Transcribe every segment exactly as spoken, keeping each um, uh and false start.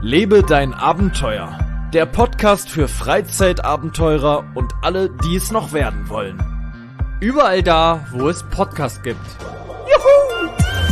Lebe dein Abenteuer. Der Podcast für Freizeitabenteurer und alle, die es noch werden wollen. Überall da, wo es Podcasts gibt. Juhu!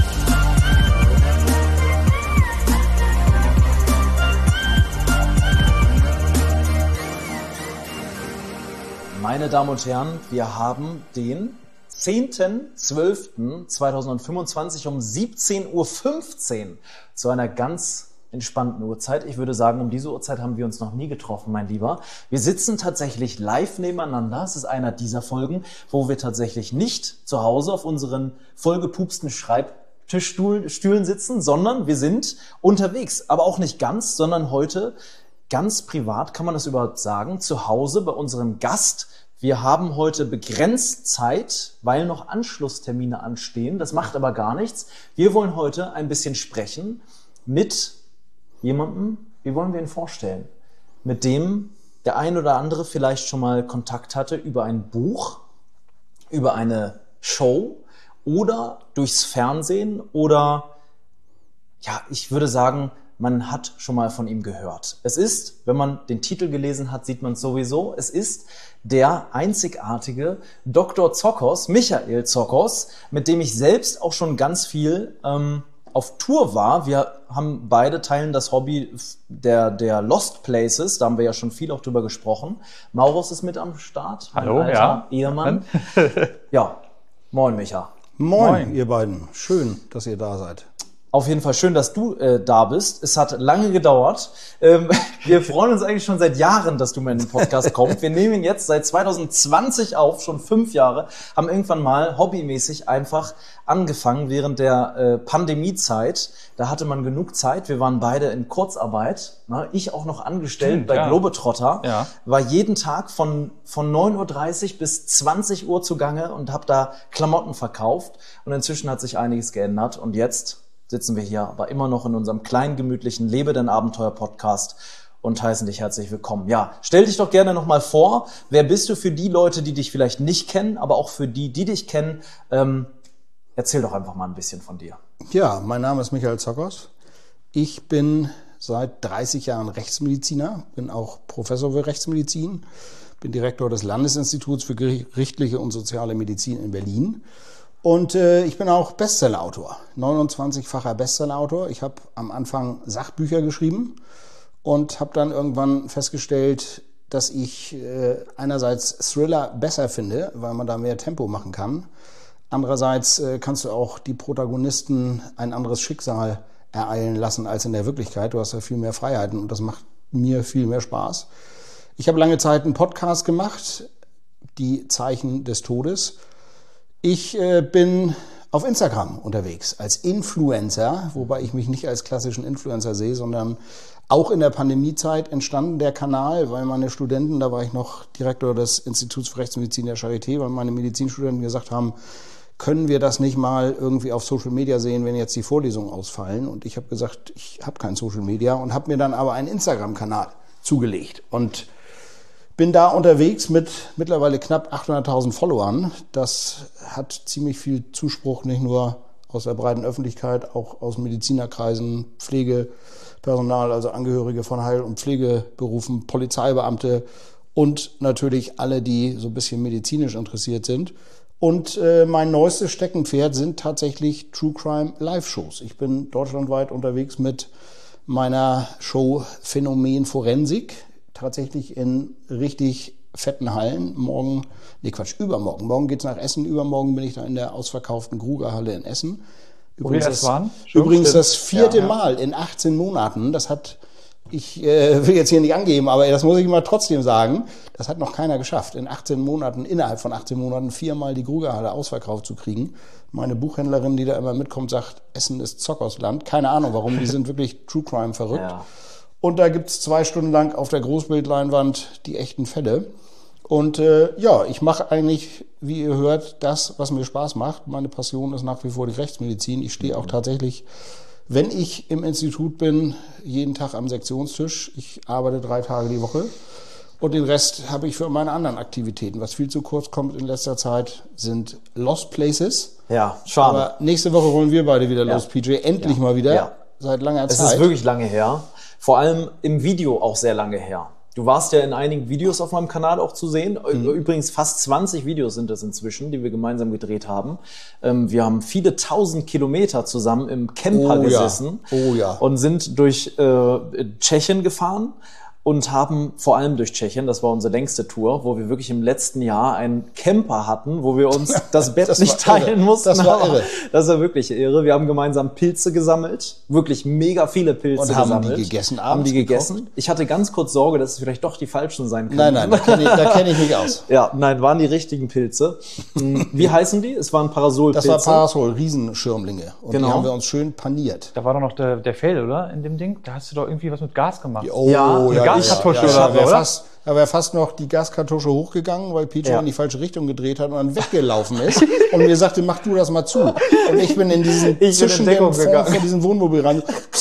Meine Damen und Herren, wir haben den zehnten zwölften zweitausendfünfundzwanzig um siebzehn Uhr fünfzehn zu einer ganz entspannten Uhrzeit. Ich würde sagen, um diese Uhrzeit haben wir uns noch nie getroffen, mein Lieber. Wir sitzen tatsächlich live nebeneinander. Es ist einer dieser Folgen, wo wir tatsächlich nicht zu Hause auf unseren vollgepupsten Schreibtischstühlen sitzen, sondern wir sind unterwegs. Aber auch nicht ganz, sondern heute ganz privat, kann man das überhaupt sagen, zu Hause bei unserem Gast. Wir haben heute begrenzt Zeit, weil noch Anschlusstermine anstehen. Das macht aber gar nichts. Wir wollen heute ein bisschen sprechen mit jemandem, wie wollen wir ihn vorstellen? Mit dem der ein oder andere vielleicht schon mal Kontakt hatte über ein Buch, über eine Show oder durchs Fernsehen oder, ja, ich würde sagen, man hat schon mal von ihm gehört. Es ist, wenn man den Titel gelesen hat, sieht man es sowieso, es ist der einzigartige Doktor Zokos, Michael Zokos, mit dem ich selbst auch schon ganz viel ähm, auf Tour war. Wir haben beide teilen das Hobby der, der Lost Places, da haben wir ja schon viel auch drüber gesprochen. Maurus ist mit am Start. Hallo, ja. Ehemann. Ja, moin Micha. Moin, moin, ihr beiden. Schön, dass ihr da seid. Auf jeden Fall schön, dass du äh, da bist. Es hat lange gedauert. Ähm, wir freuen uns eigentlich schon seit Jahren, dass du mal in den Podcast kommst. Wir nehmen ihn jetzt seit zweitausendzwanzig auf, schon fünf Jahre, haben irgendwann mal hobbymäßig einfach angefangen während der äh, Pandemiezeit. Da hatte man genug Zeit. Wir waren beide in Kurzarbeit. Ne? Ich auch noch angestellt Stimmt, bei ja. Globetrotter. Ja. War jeden Tag von, von neun Uhr dreißig bis zwanzig Uhr zugange und habe da Klamotten verkauft. Und inzwischen hat sich einiges geändert. Und jetzt sitzen wir hier aber immer noch in unserem kleinen, gemütlichen Lebe dein Abenteuer-Podcast und heißen dich herzlich willkommen. Ja, stell dich doch gerne nochmal vor. Wer bist du für die Leute, die dich vielleicht nicht kennen, aber auch für die, die dich kennen? Ähm, erzähl doch einfach mal ein bisschen von dir. Ja, mein Name ist Michael Zokos. Ich bin seit dreißig Jahren Rechtsmediziner, bin auch Professor für Rechtsmedizin, bin Direktor des Landesinstituts für gerichtliche und soziale Medizin in Berlin. Und äh, ich bin auch Bestsellerautor, neunundzwanzigfacher Bestsellerautor. Ich habe am Anfang Sachbücher geschrieben und habe dann irgendwann festgestellt, dass ich äh, einerseits Thriller besser finde, weil man da mehr Tempo machen kann. Andererseits äh, kannst du auch die Protagonisten ein anderes Schicksal ereilen lassen als in der Wirklichkeit. Du hast ja viel mehr Freiheiten und das macht mir viel mehr Spaß. Ich habe lange Zeit einen Podcast gemacht, Die Zeichen des Todes. Ich äh, bin auf Instagram unterwegs als Influencer, wobei ich mich nicht als klassischen Influencer sehe, sondern auch in der Pandemiezeit entstanden der Kanal, weil meine Studenten, da war ich noch Direktor des Instituts für Rechtsmedizin der Charité, weil meine Medizinstudenten gesagt haben, können wir das nicht mal irgendwie auf Social Media sehen, wenn jetzt die Vorlesungen ausfallen? Und ich habe gesagt, ich habe kein Social Media und habe mir dann aber einen Instagram-Kanal zugelegt und bin da unterwegs mit mittlerweile knapp achthunderttausend Followern. Das hat ziemlich viel Zuspruch, nicht nur aus der breiten Öffentlichkeit, auch aus Medizinerkreisen, Pflegepersonal, also Angehörige von Heil- und Pflegeberufen, Polizeibeamte und natürlich alle, die so ein bisschen medizinisch interessiert sind. Und äh, mein neuestes Steckenpferd sind tatsächlich True Crime Live-Shows. Ich bin deutschlandweit unterwegs mit meiner Show Phänomen Forensik, tatsächlich in richtig fetten Hallen. Morgen, nee Quatsch, übermorgen. Morgen geht's nach Essen, übermorgen bin ich da in der ausverkauften Grugerhalle in Essen. Übrigens, das, waren? übrigens das vierte ja, ja. Mal in achtzehn Monaten. Das hat, ich äh, will jetzt hier nicht angeben, aber das muss ich mal trotzdem sagen, das hat noch keiner geschafft. In achtzehn Monaten, innerhalb von achtzehn Monaten viermal die Grugerhalle ausverkauft zu kriegen. Meine Buchhändlerin, die da immer mitkommt, sagt, Essen ist Zockersland. Keine Ahnung warum, die sind wirklich True Crime verrückt. Ja. Und da gibt's zwei Stunden lang auf der Großbildleinwand die echten Fälle. Und äh, ja, ich mache eigentlich, wie ihr hört, das, was mir Spaß macht. Meine Passion ist nach wie vor die Rechtsmedizin. Ich stehe auch tatsächlich, wenn ich im Institut bin, jeden Tag am Sektionstisch. Ich arbeite drei Tage die Woche. Und den Rest habe ich für meine anderen Aktivitäten. Was viel zu kurz kommt in letzter Zeit, sind Lost Places. Ja, schade. Aber nächste Woche wollen wir beide wieder Ja. los, P J. Endlich Ja. mal wieder. Ja. Seit langer Es Zeit. ist wirklich lange her. vor allem im Video auch sehr lange her. Du warst ja in einigen Videos auf meinem Kanal auch zu sehen. Mhm. Übrigens fast zwanzig Videos sind das inzwischen, die wir gemeinsam gedreht haben. Ähm, wir haben viele tausend Kilometer zusammen im Camper oh, gesessen ja. Oh, ja. und sind durch äh, Tschechien gefahren. Und haben vor allem durch Tschechien, das war unsere längste Tour, wo wir wirklich im letzten Jahr einen Camper hatten, wo wir uns das Bett das nicht teilen irre. mussten. Das war irre. Das war wirklich irre. Wir haben gemeinsam Pilze gesammelt, wirklich mega viele Pilze und haben gesammelt. die gegessen abends Haben die gegessen. gekocht? Ich hatte ganz kurz Sorge, dass es vielleicht doch die falschen sein können. Nein, nein, da kenne ich, da kenn ich mich aus. Ja, nein, waren die richtigen Pilze. Wie heißen die? Es waren Parasolpilze. Das war Parasol, Riesenschirmlinge. Und genau. die haben wir uns schön paniert. Da war doch noch der, der Fail, oder? In dem Ding? Da hast du doch irgendwie was mit Gas gemacht. Oh, Ja, ja, eine Gaskartusche ja, ja, oder ja, so, wär oder? fast, da wäre fast noch die Gaskartusche hochgegangen, weil P J Ja. in die falsche Richtung gedreht hat und dann weggelaufen ist und mir sagte, mach du das mal zu. Und ich bin in diesen in zwischen Deckung den gegangen. vor diesen Wohnmobil rein,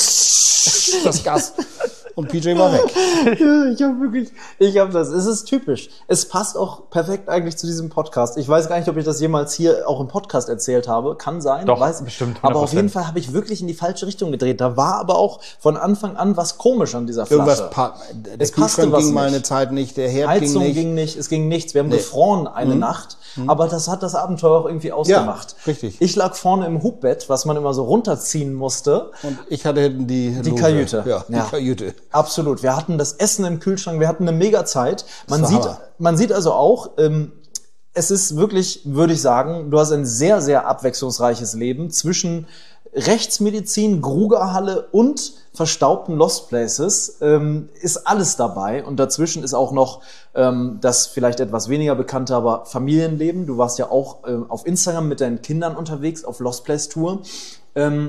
das Gas. Und P J war weg. Ja, ich habe wirklich, ich habe das. Es ist typisch. Es passt auch perfekt eigentlich zu diesem Podcast. Ich weiß gar nicht, ob ich das jemals hier auch im Podcast erzählt habe. Kann sein. Doch, weiß, bestimmt, Aber auf hundert Prozent. jeden Fall habe ich wirklich in die falsche Richtung gedreht. Da war aber auch von Anfang an was komisch an dieser Flasche. Irgendwas, pa der Es passte Kühlschrank was ging mal nicht. eine Zeit nicht, der Herd Heizung ging nicht. ging nicht, es ging nichts. Wir haben gefroren eine Nacht, aber das hat das Abenteuer auch irgendwie ausgemacht. richtig. Ich lag vorne im Hubbett, was man immer so runterziehen musste. Und ich hatte hinten die Die Loge. Kajüte. Ja, die Ja. Kajüte. Absolut. Wir hatten das Essen im Kühlschrank, wir hatten eine mega Zeit. Man war sieht, Hammer. man sieht also auch, ähm, es ist wirklich, würde ich sagen, du hast ein sehr, sehr abwechslungsreiches Leben zwischen Rechtsmedizin, Grugerhalle und verstaubten Lost Places, ähm, ist alles dabei. Und dazwischen ist auch noch ähm, das vielleicht etwas weniger bekannte, aber Familienleben. Du warst ja auch ähm, auf Instagram mit deinen Kindern unterwegs, auf Lost Place Tour. Ähm,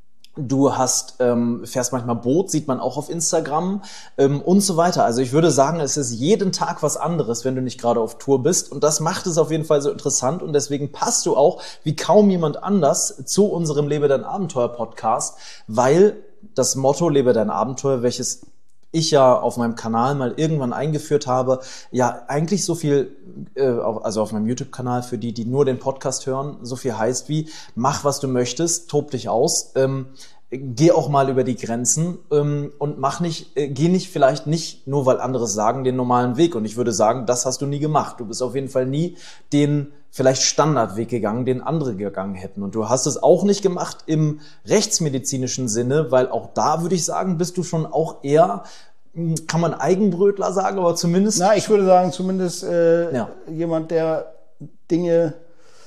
Du hast, ähm, fährst manchmal Boot, sieht man auch auf Instagram ähm, und so weiter. Also ich würde sagen, es ist jeden Tag was anderes, wenn du nicht gerade auf Tour bist. Und das macht es auf jeden Fall so interessant. Und deswegen passt du auch wie kaum jemand anders zu unserem Lebe dein Abenteuer Podcast, weil das Motto Lebe dein Abenteuer, welches ich ja auf meinem Kanal mal irgendwann eingeführt habe, ja eigentlich so viel, äh, also auf meinem YouTube-Kanal für die, die nur den Podcast hören, so viel heißt wie, mach was du möchtest, tob dich aus, ähm, geh auch mal über die Grenzen ähm, und mach nicht, äh, geh nicht vielleicht nicht, nur weil andere sagen, den normalen Weg. Und ich würde sagen, das hast du nie gemacht. Du bist auf jeden Fall nie den vielleicht Standardweg gegangen, den andere gegangen hätten. Und du hast es auch nicht gemacht im rechtsmedizinischen Sinne, weil auch da würde ich sagen, bist du schon auch eher, kann man Eigenbrötler sagen, aber zumindest... Na, ich würde sagen, zumindest äh, Ja. jemand, der Dinge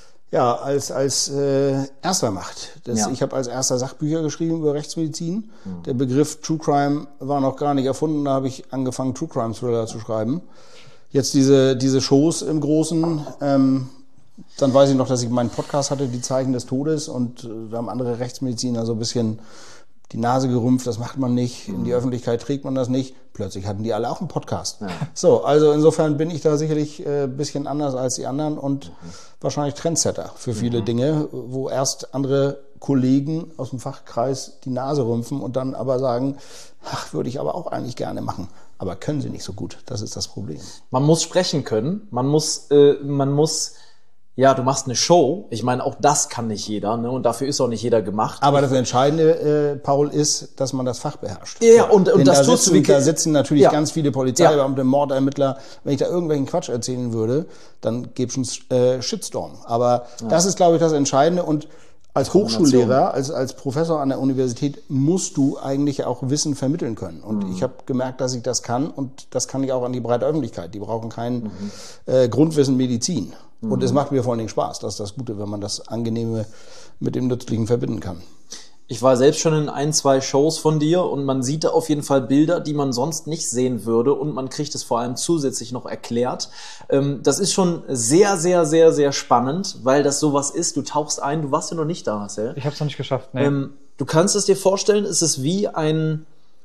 ja als als äh, erster macht. Das, Ja. Ich habe als erster Sachbücher geschrieben über Rechtsmedizin. Mhm. Der Begriff True Crime war noch gar nicht erfunden. Da habe ich angefangen, True Crime Thriller zu schreiben. Jetzt diese diese Shows im Großen. Ähm, dann weiß ich noch, dass ich meinen Podcast hatte, die Zeichen des Todes, und äh, da haben andere Rechtsmediziner so ein bisschen die Nase gerümpft, das macht man nicht, in die Öffentlichkeit trägt man das nicht. Plötzlich hatten die alle auch einen Podcast. Ja. So, also insofern bin ich da sicherlich ein äh, bisschen anders als die anderen und mhm. wahrscheinlich Trendsetter für viele mhm. Dinge, wo erst andere Kollegen aus dem Fachkreis die Nase rümpfen und dann aber sagen, ach, würde ich aber auch eigentlich gerne machen. Aber können sie nicht so gut, das ist das Problem. Man muss sprechen können, man muss, äh, man muss, ja, du machst eine Show. Ich meine, auch das kann nicht jeder, ne? Und dafür ist auch nicht jeder gemacht. Aber das Entscheidende, äh, Paul, ist, dass man das Fach beherrscht. Ja, und, und Denn das da tust sitzen, du. Da sitzen natürlich ja. ganz viele Polizeibeamte, ja. Mordermittler. Wenn ich da irgendwelchen Quatsch erzählen würde, dann gäbe es einen äh, Shitstorm. Aber ja. das ist, glaube ich, das Entscheidende. Und als Hochschullehrer, als, als Professor an der Universität musst du eigentlich auch Wissen vermitteln können. Und mhm. ich habe gemerkt, dass ich das kann, und das kann ich auch an die breite Öffentlichkeit. Die brauchen kein mhm. äh, Grundwissen Medizin. Mhm. Und es macht mir vor allen Dingen Spaß. Das ist das Gute, wenn man das Angenehme mit dem Nützlichen verbinden kann. Ich war selbst schon in ein, zwei Shows von dir und man sieht da auf jeden Fall Bilder, die man sonst nicht sehen würde, und man kriegt es vor allem zusätzlich noch erklärt. Das ist schon sehr, sehr, sehr, sehr spannend, weil das sowas ist. Du tauchst ein, du warst ja noch nicht da, Marcel. Ich habe es noch nicht geschafft, ne. Du kannst es dir vorstellen, es ist wie ein,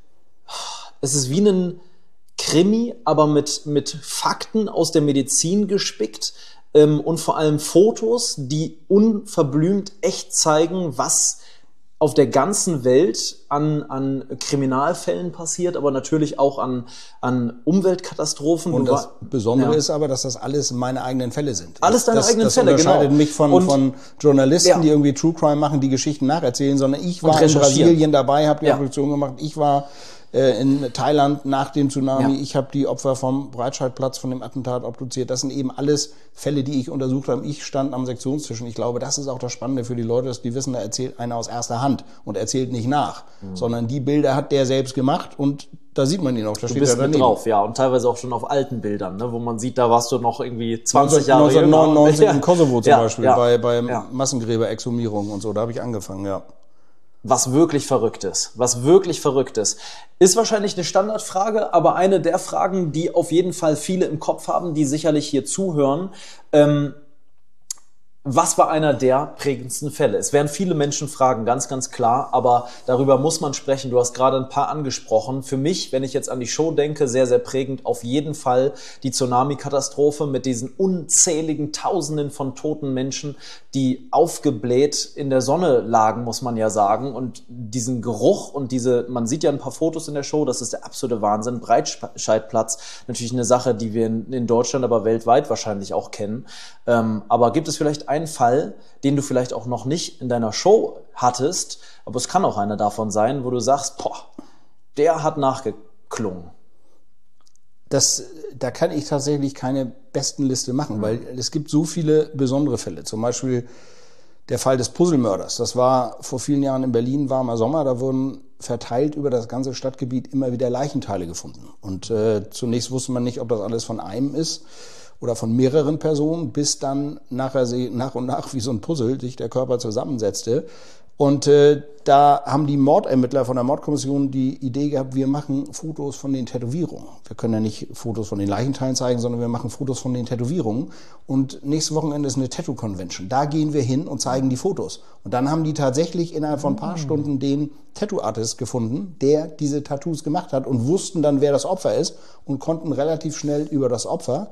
es ist wie ein Krimi, aber mit, mit Fakten aus der Medizin gespickt. Und vor allem Fotos, die unverblümt echt zeigen, was auf der ganzen Welt an, an Kriminalfällen passiert, aber natürlich auch an, an Umweltkatastrophen. Und du das Besondere ja. ist aber, dass das alles meine eigenen Fälle sind. Alles deine das, eigenen das Fälle, genau. Das unterscheidet mich von, von Journalisten, ja. die irgendwie True Crime machen, die Geschichten nacherzählen, sondern ich war in recherchieren. Brasilien dabei, habe die ja. Obduktion gemacht, ich war äh, in Thailand nach dem Tsunami. Ja. Ich habe die Opfer vom Breitscheidplatz, von dem Attentat obduziert. Das sind eben alles Fälle, die ich untersucht habe. Ich stand am Sektionstisch und ich glaube, das ist auch das Spannende für die Leute, dass die wissen, da erzählt einer aus erster Hand und erzählt nicht nach, mhm. sondern die Bilder hat der selbst gemacht und da sieht man ihn auch. Da Du steht bist er mit daneben. drauf, ja, und teilweise auch schon auf alten Bildern, ne, wo man sieht, da warst du noch irgendwie zwanzig Jahre neunzehnhundertneunundneunzig jünger. im Kosovo zum ja, Beispiel, ja, bei, bei ja. Massengräberexhumierungen und so, da habe ich angefangen, ja. Was wirklich verrückt ist, was wirklich verrückt ist, ist wahrscheinlich eine Standardfrage, aber eine der Fragen, die auf jeden Fall viele im Kopf haben, die sicherlich hier zuhören. Ähm, Was war einer der prägendsten Fälle? Es werden viele Menschen fragen, ganz, ganz klar, aber darüber muss man sprechen. Du hast gerade ein paar angesprochen. Für mich, wenn ich jetzt an die Show denke, sehr, sehr prägend auf jeden Fall die Tsunami-Katastrophe mit diesen unzähligen Tausenden von toten Menschen, die aufgebläht in der Sonne lagen, muss man ja sagen. Und diesen Geruch und diese, man sieht ja ein paar Fotos in der Show, das ist der absolute Wahnsinn. Breitscheidplatz, natürlich eine Sache, die wir in, in Deutschland, aber weltweit wahrscheinlich auch kennen. Ähm, aber gibt es vielleicht einen Fall, den du vielleicht auch noch nicht in deiner Show hattest, aber es kann auch einer davon sein, wo du sagst, boah, der hat nachgeklungen. Das, da kann ich tatsächlich keine Bestenliste machen, weil es gibt so viele besondere Fälle. Zum Beispiel der Fall des Puzzlemörders. Das war vor vielen Jahren in Berlin, warmer Sommer, da wurden verteilt über das ganze Stadtgebiet immer wieder Leichenteile gefunden. Und äh, zunächst wusste man nicht, ob das alles von einem ist oder von mehreren Personen, bis dann nachher sie, nach und nach wie so ein Puzzle sich der Körper zusammensetzte. Und äh, da haben die Mordermittler von der Mordkommission die Idee gehabt, wir machen Fotos von den Tätowierungen. Wir können ja nicht Fotos von den Leichenteilen zeigen, sondern wir machen Fotos von den Tätowierungen. Und nächstes Wochenende ist eine Tattoo-Convention. Da gehen wir hin und zeigen die Fotos. Und dann haben die tatsächlich innerhalb von ein paar Stunden den Tattoo-Artist gefunden, der diese Tattoos gemacht hat und wussten dann, wer das Opfer ist und konnten relativ schnell über das Opfer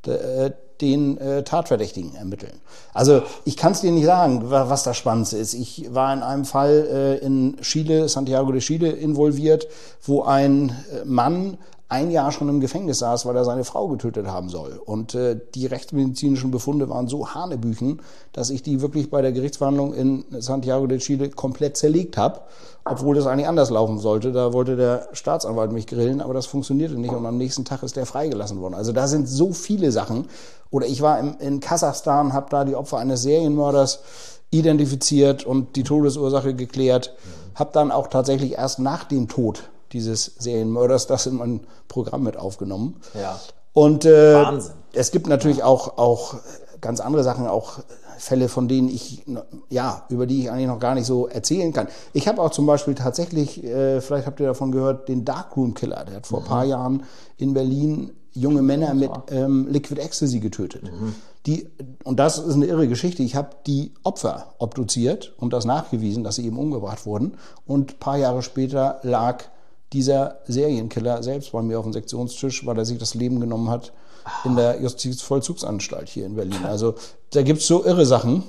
den äh, Tatverdächtigen ermitteln. Also ich kann es dir nicht sagen, was das Spannendste ist. Ich war in einem Fall äh, in Chile, Santiago de Chile involviert, wo ein äh, Mann ein Jahr schon im Gefängnis saß, weil er seine Frau getötet haben soll. Und äh, die rechtsmedizinischen Befunde waren so hanebüchen, dass ich die wirklich bei der Gerichtsverhandlung in Santiago de Chile komplett zerlegt habe, obwohl das eigentlich anders laufen sollte. Da wollte der Staatsanwalt mich grillen, aber das funktionierte nicht und am nächsten Tag ist der freigelassen worden. Also da sind so viele Sachen. Oder ich war im, in Kasachstan, habe da die Opfer eines Serienmörders identifiziert und die Todesursache geklärt, habe dann auch tatsächlich erst nach dem Tod dieses Serienmörders das in mein Programm mit aufgenommen. Ja. Und äh, Wahnsinn. Es gibt natürlich ja. auch, auch ganz andere Sachen, auch Fälle, von denen ich, ja, über die ich eigentlich noch gar nicht so erzählen kann. Ich habe auch zum Beispiel tatsächlich, äh, vielleicht habt ihr davon gehört, den Darkroom Killer. Der hat vor mhm. ein paar Jahren in Berlin junge Männer mit ähm, Liquid Ecstasy getötet. Mhm. Die, und das ist eine irre Geschichte. Ich habe die Opfer obduziert und das nachgewiesen, dass sie eben umgebracht wurden. Und ein paar Jahre später lag dieser Serienkiller selbst bei mir auf dem Sektionstisch, weil er sich das Leben genommen hat in der Justizvollzugsanstalt hier in Berlin. Also da gibt's so irre Sachen.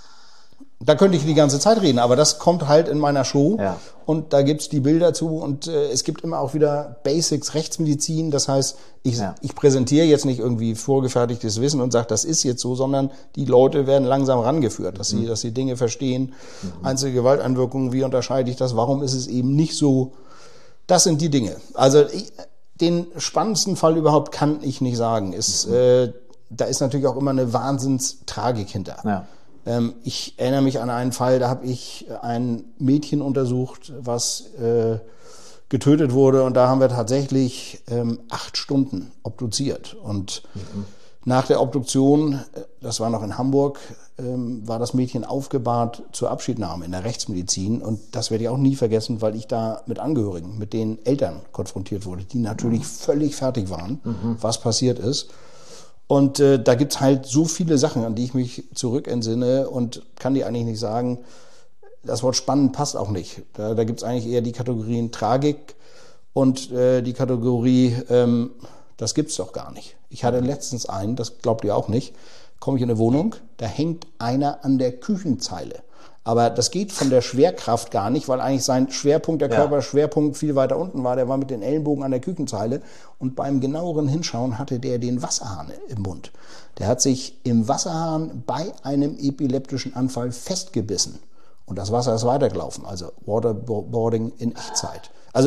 Da könnte ich die ganze Zeit reden, aber das kommt halt in meiner Show. Ja. Und da gibt's die Bilder zu und äh, es gibt immer auch wieder Basics Rechtsmedizin. Das heißt, ich, ja. ich präsentiere jetzt nicht irgendwie vorgefertigtes Wissen und sage, das ist jetzt so, sondern die Leute werden langsam rangeführt, dass mhm. sie, dass sie Dinge verstehen. Mhm. Einzelne Gewalteinwirkungen, wie unterscheide ich das? Warum ist es eben nicht so? Das sind die Dinge. Also ich, den spannendsten Fall überhaupt kann ich nicht sagen. Ist, mhm. äh, da ist natürlich auch immer eine Wahnsinnstragik hinter. Ja. Ähm, ich erinnere mich an einen Fall, da habe ich ein Mädchen untersucht, was äh, getötet wurde. Und da haben wir tatsächlich ähm, acht Stunden obduziert. Und mhm. nach der Obduktion, das war noch in Hamburg, ähm, war das Mädchen aufgebahrt zur Abschiednahme in der Rechtsmedizin. Und das werde ich auch nie vergessen, weil ich da mit Angehörigen, mit den Eltern konfrontiert wurde, die natürlich mhm. völlig fertig waren, mhm. was passiert ist. Und äh, da gibt's halt so viele Sachen, an die ich mich zurückentsinne und kann dir eigentlich nicht sagen, das Wort spannend passt auch nicht. Da, da gibt's eigentlich eher die Kategorien Tragik und äh, die Kategorie, ähm, das gibt's doch gar nicht. Ich hatte letztens einen, das glaubt ihr auch nicht, komme ich in eine Wohnung, da hängt einer an der Küchenzeile. Aber das geht von der Schwerkraft gar nicht, weil eigentlich sein Schwerpunkt, der ja. Körperschwerpunkt viel weiter unten war. Der war mit den Ellenbogen an der Küchenzeile und beim genaueren Hinschauen hatte der den Wasserhahn im Mund. Der hat sich im Wasserhahn bei einem epileptischen Anfall festgebissen und das Wasser ist weitergelaufen, also Waterboarding in Echtzeit. Also ich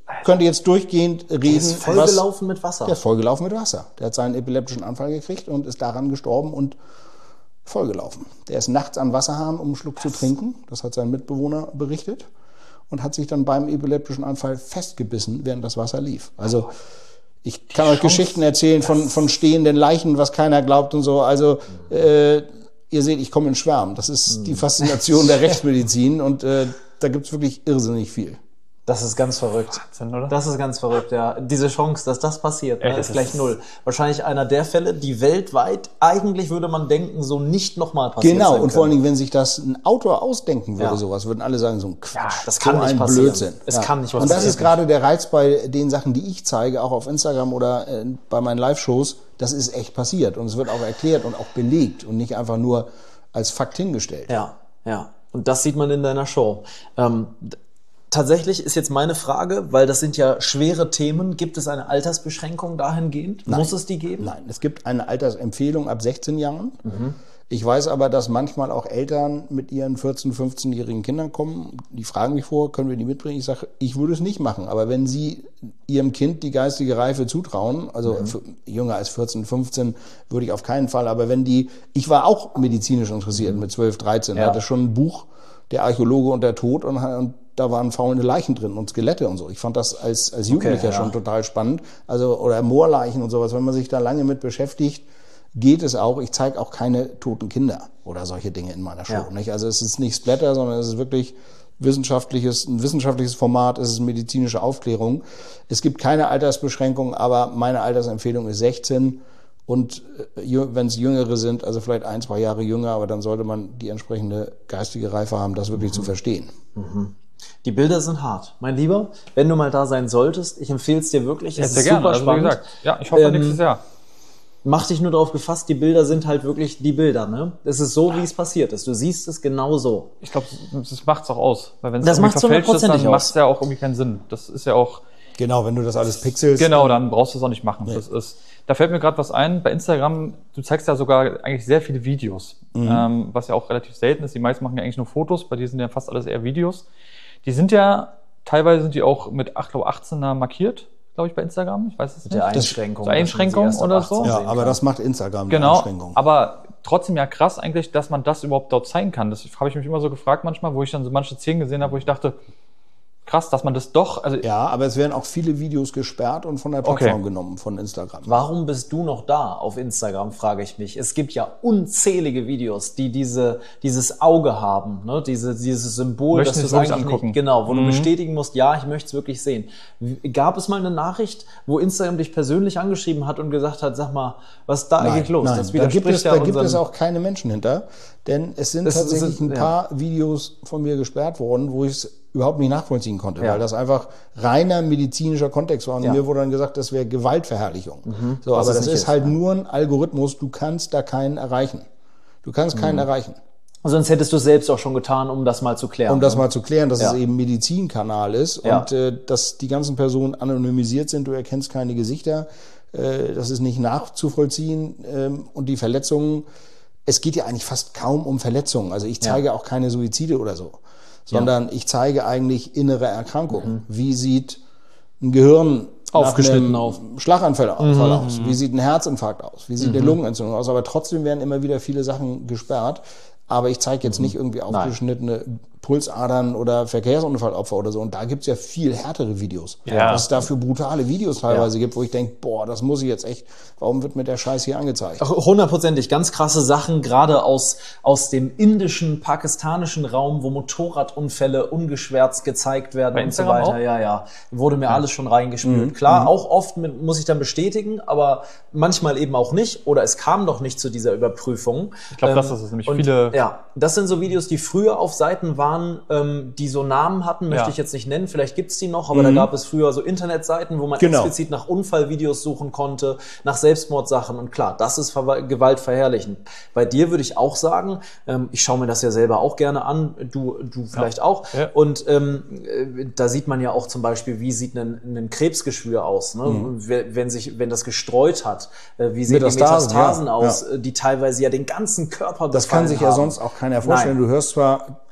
könnte jetzt durchgehend reden. Der ist vollgelaufen mit Wasser. Der ist vollgelaufen mit Wasser. Der hat seinen epileptischen Anfall gekriegt und ist daran gestorben und vollgelaufen. Der ist nachts an Wasserhahn, um einen Schluck Was? zu trinken. Das hat sein Mitbewohner berichtet. Und hat sich dann beim epileptischen Anfall festgebissen, während das Wasser lief. Also ich kann euch Geschichten erzählen von, von stehenden Leichen, was keiner glaubt und so. Also äh, ihr seht, ich komme in Schwärmen. Das ist die Faszination der Rechtsmedizin und äh, da gibt's wirklich irrsinnig viel. Das ist ganz verrückt. Wahnsinn, oder? Das ist ganz verrückt, ja. Diese Chance, dass das passiert, Ey, ne, das ist gleich ist null. Wahrscheinlich einer der Fälle, die weltweit, eigentlich würde man denken, so nicht nochmal passiert Genau, sein und vor allen können. Dingen, wenn sich das ein Autor ausdenken würde, Ja. sowas, würden alle sagen, so ein Quatsch. Ja, das kann so nicht ein passieren. Blödsinn. Es kann nicht Und das passieren. ist gerade der Reiz bei den Sachen, die ich zeige, auch auf Instagram oder äh, bei meinen Live-Shows. Das ist echt passiert und es wird auch erklärt und auch belegt und nicht einfach nur als Fakt hingestellt. Ja, ja. Und das sieht man in deiner Show. Ähm, Tatsächlich ist jetzt meine Frage, weil das sind ja schwere Themen, gibt es eine Altersbeschränkung dahingehend? Nein. Muss es die geben? Nein, es gibt eine Altersempfehlung ab sechzehn Jahren. Mhm. Ich weiß aber, dass manchmal auch Eltern mit ihren vierzehn-, fünfzehnjährigen Kindern kommen. Die fragen mich vor, können wir die mitbringen? Ich sage, ich würde es nicht machen. Aber wenn sie ihrem Kind die geistige Reife zutrauen, also Mhm. für, jünger als vierzehn, fünfzehn, würde ich auf keinen Fall. Aber wenn die, ich war auch medizinisch interessiert mit zwölf, dreizehn, Ja. hatte schon ein Buch, Der Archäologe und der Tod, und, und da waren faulende Leichen drin und Skelette und so. Ich fand das als, als Jugendlicher Okay, ja. schon total spannend. Also, oder Moorleichen und sowas. Wenn man sich da lange mit beschäftigt, geht es auch. Ich zeige auch keine toten Kinder oder solche Dinge in meiner Show. Ja. Nicht? Also es ist nicht Splatter, sondern es ist wirklich wissenschaftliches, ein wissenschaftliches Format, es ist medizinische Aufklärung. Es gibt keine Altersbeschränkung, aber meine Altersempfehlung ist sechzehn. Und wenn es Jüngere sind, also vielleicht ein, zwei Jahre jünger, aber dann sollte man die entsprechende geistige Reife haben, das wirklich mhm. zu verstehen. Mhm. Die Bilder sind hart. Mein Lieber, wenn du mal da sein solltest, ich empfehle es dir wirklich. Ja, Es sehr ist gerne. super Also, wie spannend. gesagt, ja, ich hoffe Ähm, nächstes Jahr. Mach dich nur darauf gefasst, die Bilder sind halt wirklich die Bilder. Ne? Es ist so, wie es passiert ist. Du siehst es genau so. Ich glaube, das macht's auch aus. Weil wenn es Das irgendwie macht's verfälscht ist, hundertprozentig dann aus. macht es ja auch irgendwie keinen Sinn. Das ist ja auch... Genau, wenn du das alles pixelst. Genau, dann brauchst du es auch nicht machen. Nee. Das ist, da fällt mir gerade was ein. Bei Instagram, du zeigst ja sogar eigentlich sehr viele Videos, mhm. ähm, was ja auch relativ selten ist. Die meisten machen ja eigentlich nur Fotos, bei dir sind ja fast alles eher Videos. Die sind ja, teilweise sind die auch mit achtzehner markiert, glaube ich, bei Instagram. Ich weiß es Mit nicht. der Einschränkung. Das, Einschränkung oder so. Ja, aber das macht Instagram, die genau, Einschränkung. Aber trotzdem ja krass eigentlich, dass man das überhaupt dort zeigen kann. Das habe ich mich immer so gefragt manchmal, wo ich dann so manche Szenen gesehen habe, wo ich dachte, krass, dass man das doch... Also ja, aber es werden auch viele Videos gesperrt und von der Plattform okay. genommen, von Instagram. Warum bist du noch da auf Instagram, frage ich mich. Es gibt ja unzählige Videos, die diese, dieses Auge haben, ne? Diese, dieses Symbol, Möchten dass du es es wirklich eigentlich angucken. nicht, genau, wo Mhm. du bestätigen musst, ja, ich möchte es wirklich sehen. Gab es mal eine Nachricht, wo Instagram dich persönlich angeschrieben hat und gesagt hat, sag mal, was ist da Nein, eigentlich los? Nein, Das da widerspricht gibt es, ja da gibt unseren- es auch keine Menschen hinter, denn es sind Es- es tatsächlich sind- ein paar Videos von mir gesperrt worden, wo ich es überhaupt nicht nachvollziehen konnte, Ja. weil das einfach reiner medizinischer Kontext war. Und Ja. mir wurde dann gesagt, das wäre Gewaltverherrlichung. So, Was aber es das nicht ist ist, halt ja. nur ein Algorithmus, du kannst da keinen erreichen. Du kannst keinen erreichen. Sonst hättest du es selbst auch schon getan, um das mal zu klären. Um das ne? mal zu klären, dass Ja. es eben ein Medizinkanal ist Ja. und äh, dass die ganzen Personen anonymisiert sind, du erkennst keine Gesichter, äh, das ist nicht nachzuvollziehen ähm, und die Verletzungen, es geht ja eigentlich fast kaum um Verletzungen, also ich zeige Ja. auch keine Suizide oder so, sondern ich zeige eigentlich innere Erkrankungen. Mhm. Wie sieht ein Gehirn Aufgeschnitten nach einem auf. Schlaganfall Mhm. aus? Wie sieht ein Herzinfarkt aus? Wie sieht eine Lungenentzündung aus? Aber trotzdem werden immer wieder viele Sachen gesperrt. Aber ich zeige jetzt nicht irgendwie aufgeschnittene Pulsadern oder Verkehrsunfallopfer oder so. Und da gibt's ja viel härtere Videos. Ja. Was es dafür brutale Videos teilweise gibt, wo ich denke, boah, das muss ich jetzt echt, warum wird mir der Scheiß hier angezeigt? Hundertprozentig, ganz krasse Sachen, gerade aus, aus dem indischen, pakistanischen Raum, wo Motorradunfälle ungeschwärzt gezeigt werden Bei und so Instagram weiter. auch? Ja, ja. Wurde mir alles schon reingespült. Klar, auch oft mit, muss ich dann bestätigen, aber manchmal eben auch nicht. Oder es kam doch nicht zu dieser Überprüfung. Ich glaube, das ist es nämlich. Und Viele... ja, das sind so Videos, die früher auf Seiten waren, ähm, die so Namen hatten, möchte Ja. ich jetzt nicht nennen, vielleicht gibt's die noch, aber da gab es früher so Internetseiten, wo man Genau. explizit nach Unfallvideos suchen konnte, nach Selbstmordsachen und klar, das ist ver- gewaltverherrlichend. Bei dir würde ich auch sagen, ähm, ich schaue mir das ja selber auch gerne an, du, du vielleicht auch Ja. und ähm, äh, da sieht man ja auch zum Beispiel, wie sieht ein, ein Krebsgeschwür aus, ne? wenn, wenn sich, wenn das gestreut hat, äh, wie sehen die Metastasen, Metastasen ja. aus, Ja. äh, die teilweise ja den ganzen Körper Das kann befallen sich ja haben. sonst auch keiner vorstellen. Nein. Du hörst zwar, der Großvater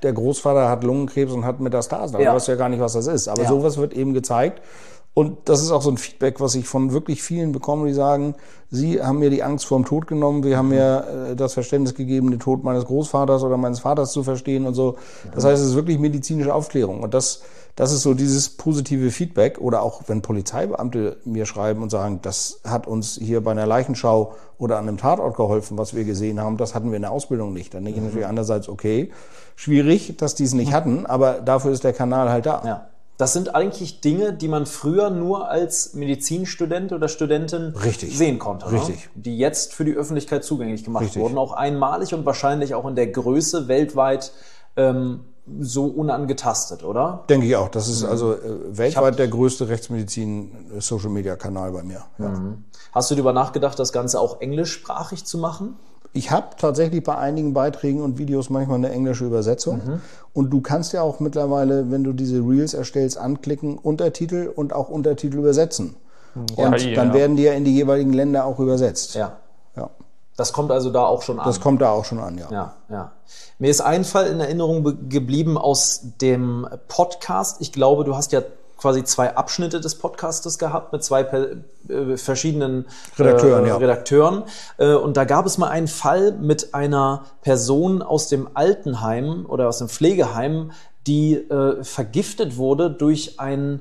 Großvater hat Lungenkrebs und hat Metastasen. Ja. Du weißt ja gar nicht, was das ist. Aber Ja. sowas wird eben gezeigt. Und das ist auch so ein Feedback, was ich von wirklich vielen bekomme, die sagen, sie haben mir die Angst vor dem Tod genommen, wir haben mir äh, das Verständnis gegeben, den Tod meines Großvaters oder meines Vaters zu verstehen und so. Das heißt, es ist wirklich medizinische Aufklärung. Und das, das ist so dieses positive Feedback. Oder auch, wenn Polizeibeamte mir schreiben und sagen, das hat uns hier bei einer Leichenschau oder an einem Tatort geholfen, was wir gesehen haben, das hatten wir in der Ausbildung nicht. Dann denke ich natürlich andererseits, okay, schwierig, dass die es nicht hatten, aber dafür ist der Kanal halt da. Ja. Das sind eigentlich Dinge, die man früher nur als Medizinstudent oder Studentin Richtig. sehen konnte. Richtig. Ne? Die jetzt für die Öffentlichkeit zugänglich gemacht Richtig. wurden. Auch einmalig und wahrscheinlich auch in der Größe weltweit ähm, so unangetastet, oder? Denke ich auch. Das ist also äh, weltweit der größte Rechtsmedizin-Social-Media-Kanal bei mir. Ja. Mhm. Hast du darüber nachgedacht, das Ganze auch englischsprachig zu machen? Ich habe tatsächlich bei einigen Beiträgen und Videos manchmal eine englische Übersetzung. Mhm. Und du kannst ja auch mittlerweile, wenn du diese Reels erstellst, anklicken, Untertitel und auch Untertitel übersetzen. Ja, und ja, dann ja. werden die ja in die jeweiligen Länder auch übersetzt. Ja. Ja. Das kommt also da auch schon an. Das kommt da auch schon an, ja. Ja, ja. Mir ist ein Fall in Erinnerung be- geblieben aus dem Podcast. Ich glaube, du hast ja quasi zwei Abschnitte des Podcastes gehabt mit zwei per, äh, verschiedenen Redakteuren, äh, ja. Redakteuren. Äh, und da gab es mal einen Fall mit einer Person aus dem Altenheim oder aus dem Pflegeheim, die äh, vergiftet wurde durch ein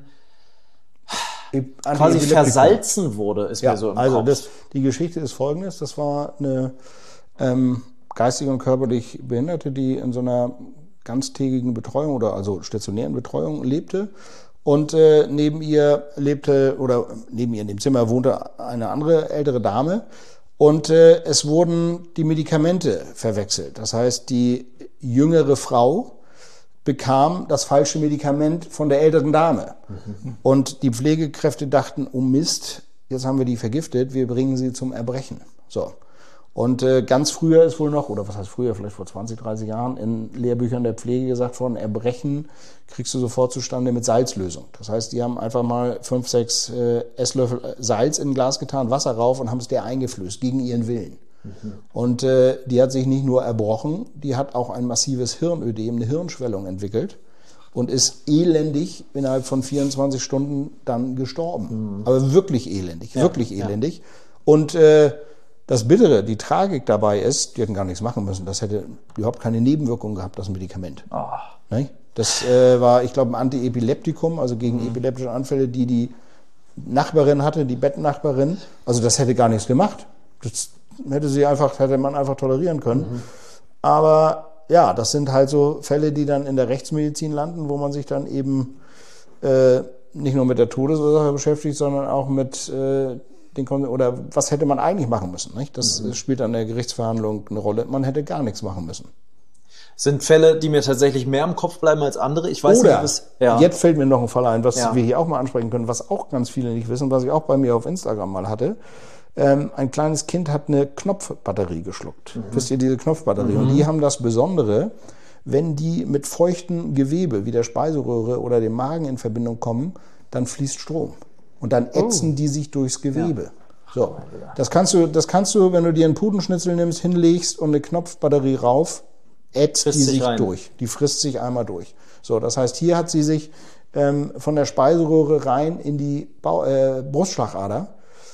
quasi versalzen wurde, ist Ja, mir so im also Kopf. das, die Geschichte ist folgendes. Das war eine ähm, geistig und körperlich Behinderte, die in so einer ganztägigen Betreuung oder also stationären Betreuung lebte. Und äh, neben ihr lebte, oder neben ihr in dem Zimmer wohnte eine andere ältere Dame. Und äh, es wurden die Medikamente verwechselt. Das heißt, die jüngere Frau bekam das falsche Medikament von der älteren Dame. Mhm. Und die Pflegekräfte dachten, oh Mist, jetzt haben wir die vergiftet, wir bringen sie zum Erbrechen. So. Und äh, ganz früher ist wohl noch, oder was heißt früher, vielleicht vor zwanzig, dreißig Jahren, in Lehrbüchern der Pflege gesagt worden, Erbrechen kriegst du sofort zustande mit Salzlösung. Das heißt, die haben einfach mal fünf, sechs äh, Esslöffel Salz in ein Glas getan, Wasser rauf und haben es der eingeflößt, gegen ihren Willen. Mhm. Und äh, die hat sich nicht nur erbrochen, die hat auch ein massives Hirnödem, eine Hirnschwellung entwickelt und ist elendig innerhalb von vierundzwanzig Stunden dann gestorben. Mhm. Aber wirklich elendig, ja, wirklich elendig. Ja. Und äh, das Bittere, die Tragik dabei ist, die hätten gar nichts machen müssen. Das hätte überhaupt keine Nebenwirkung gehabt, das Medikament. Oh. Das äh, war, ich glaube, ein Antiepileptikum, also gegen mhm. epileptische Anfälle, die die Nachbarin hatte, die Bettnachbarin. Also das hätte gar nichts gemacht. Das hätte sie einfach, hätte man einfach tolerieren können. Mhm. Aber ja, das sind halt so Fälle, die dann in der Rechtsmedizin landen, wo man sich dann eben äh, nicht nur mit der Todesursache beschäftigt, sondern auch mit äh, den, oder was hätte man eigentlich machen müssen. Nicht? Das mhm. spielt an der Gerichtsverhandlung eine Rolle. Man hätte gar nichts machen müssen. Sind Fälle, die mir tatsächlich mehr im Kopf bleiben als andere. Ich weiß Oder, nicht, was, ja. jetzt fällt mir noch ein Fall ein, was ja. wir hier auch mal ansprechen können, was auch ganz viele nicht wissen, was ich auch bei mir auf Instagram mal hatte. Ähm, ein kleines Kind hat eine Knopfbatterie geschluckt. Mhm. Wisst ihr, diese Knopfbatterie? Mhm. Und die haben das Besondere, wenn die mit feuchtem Gewebe wie der Speiseröhre oder dem Magen in Verbindung kommen, dann fließt Strom. Und dann ätzen oh. die sich durchs Gewebe. Ja. So, das kannst du, das kannst du, wenn du dir einen Putenschnitzel nimmst, hinlegst und eine Knopfbatterie rauf, ätzt die sich rein. durch. Die frisst sich einmal durch. So, das heißt, hier hat sie sich ähm, von der Speiseröhre rein in die Bau, äh, Brustschlagader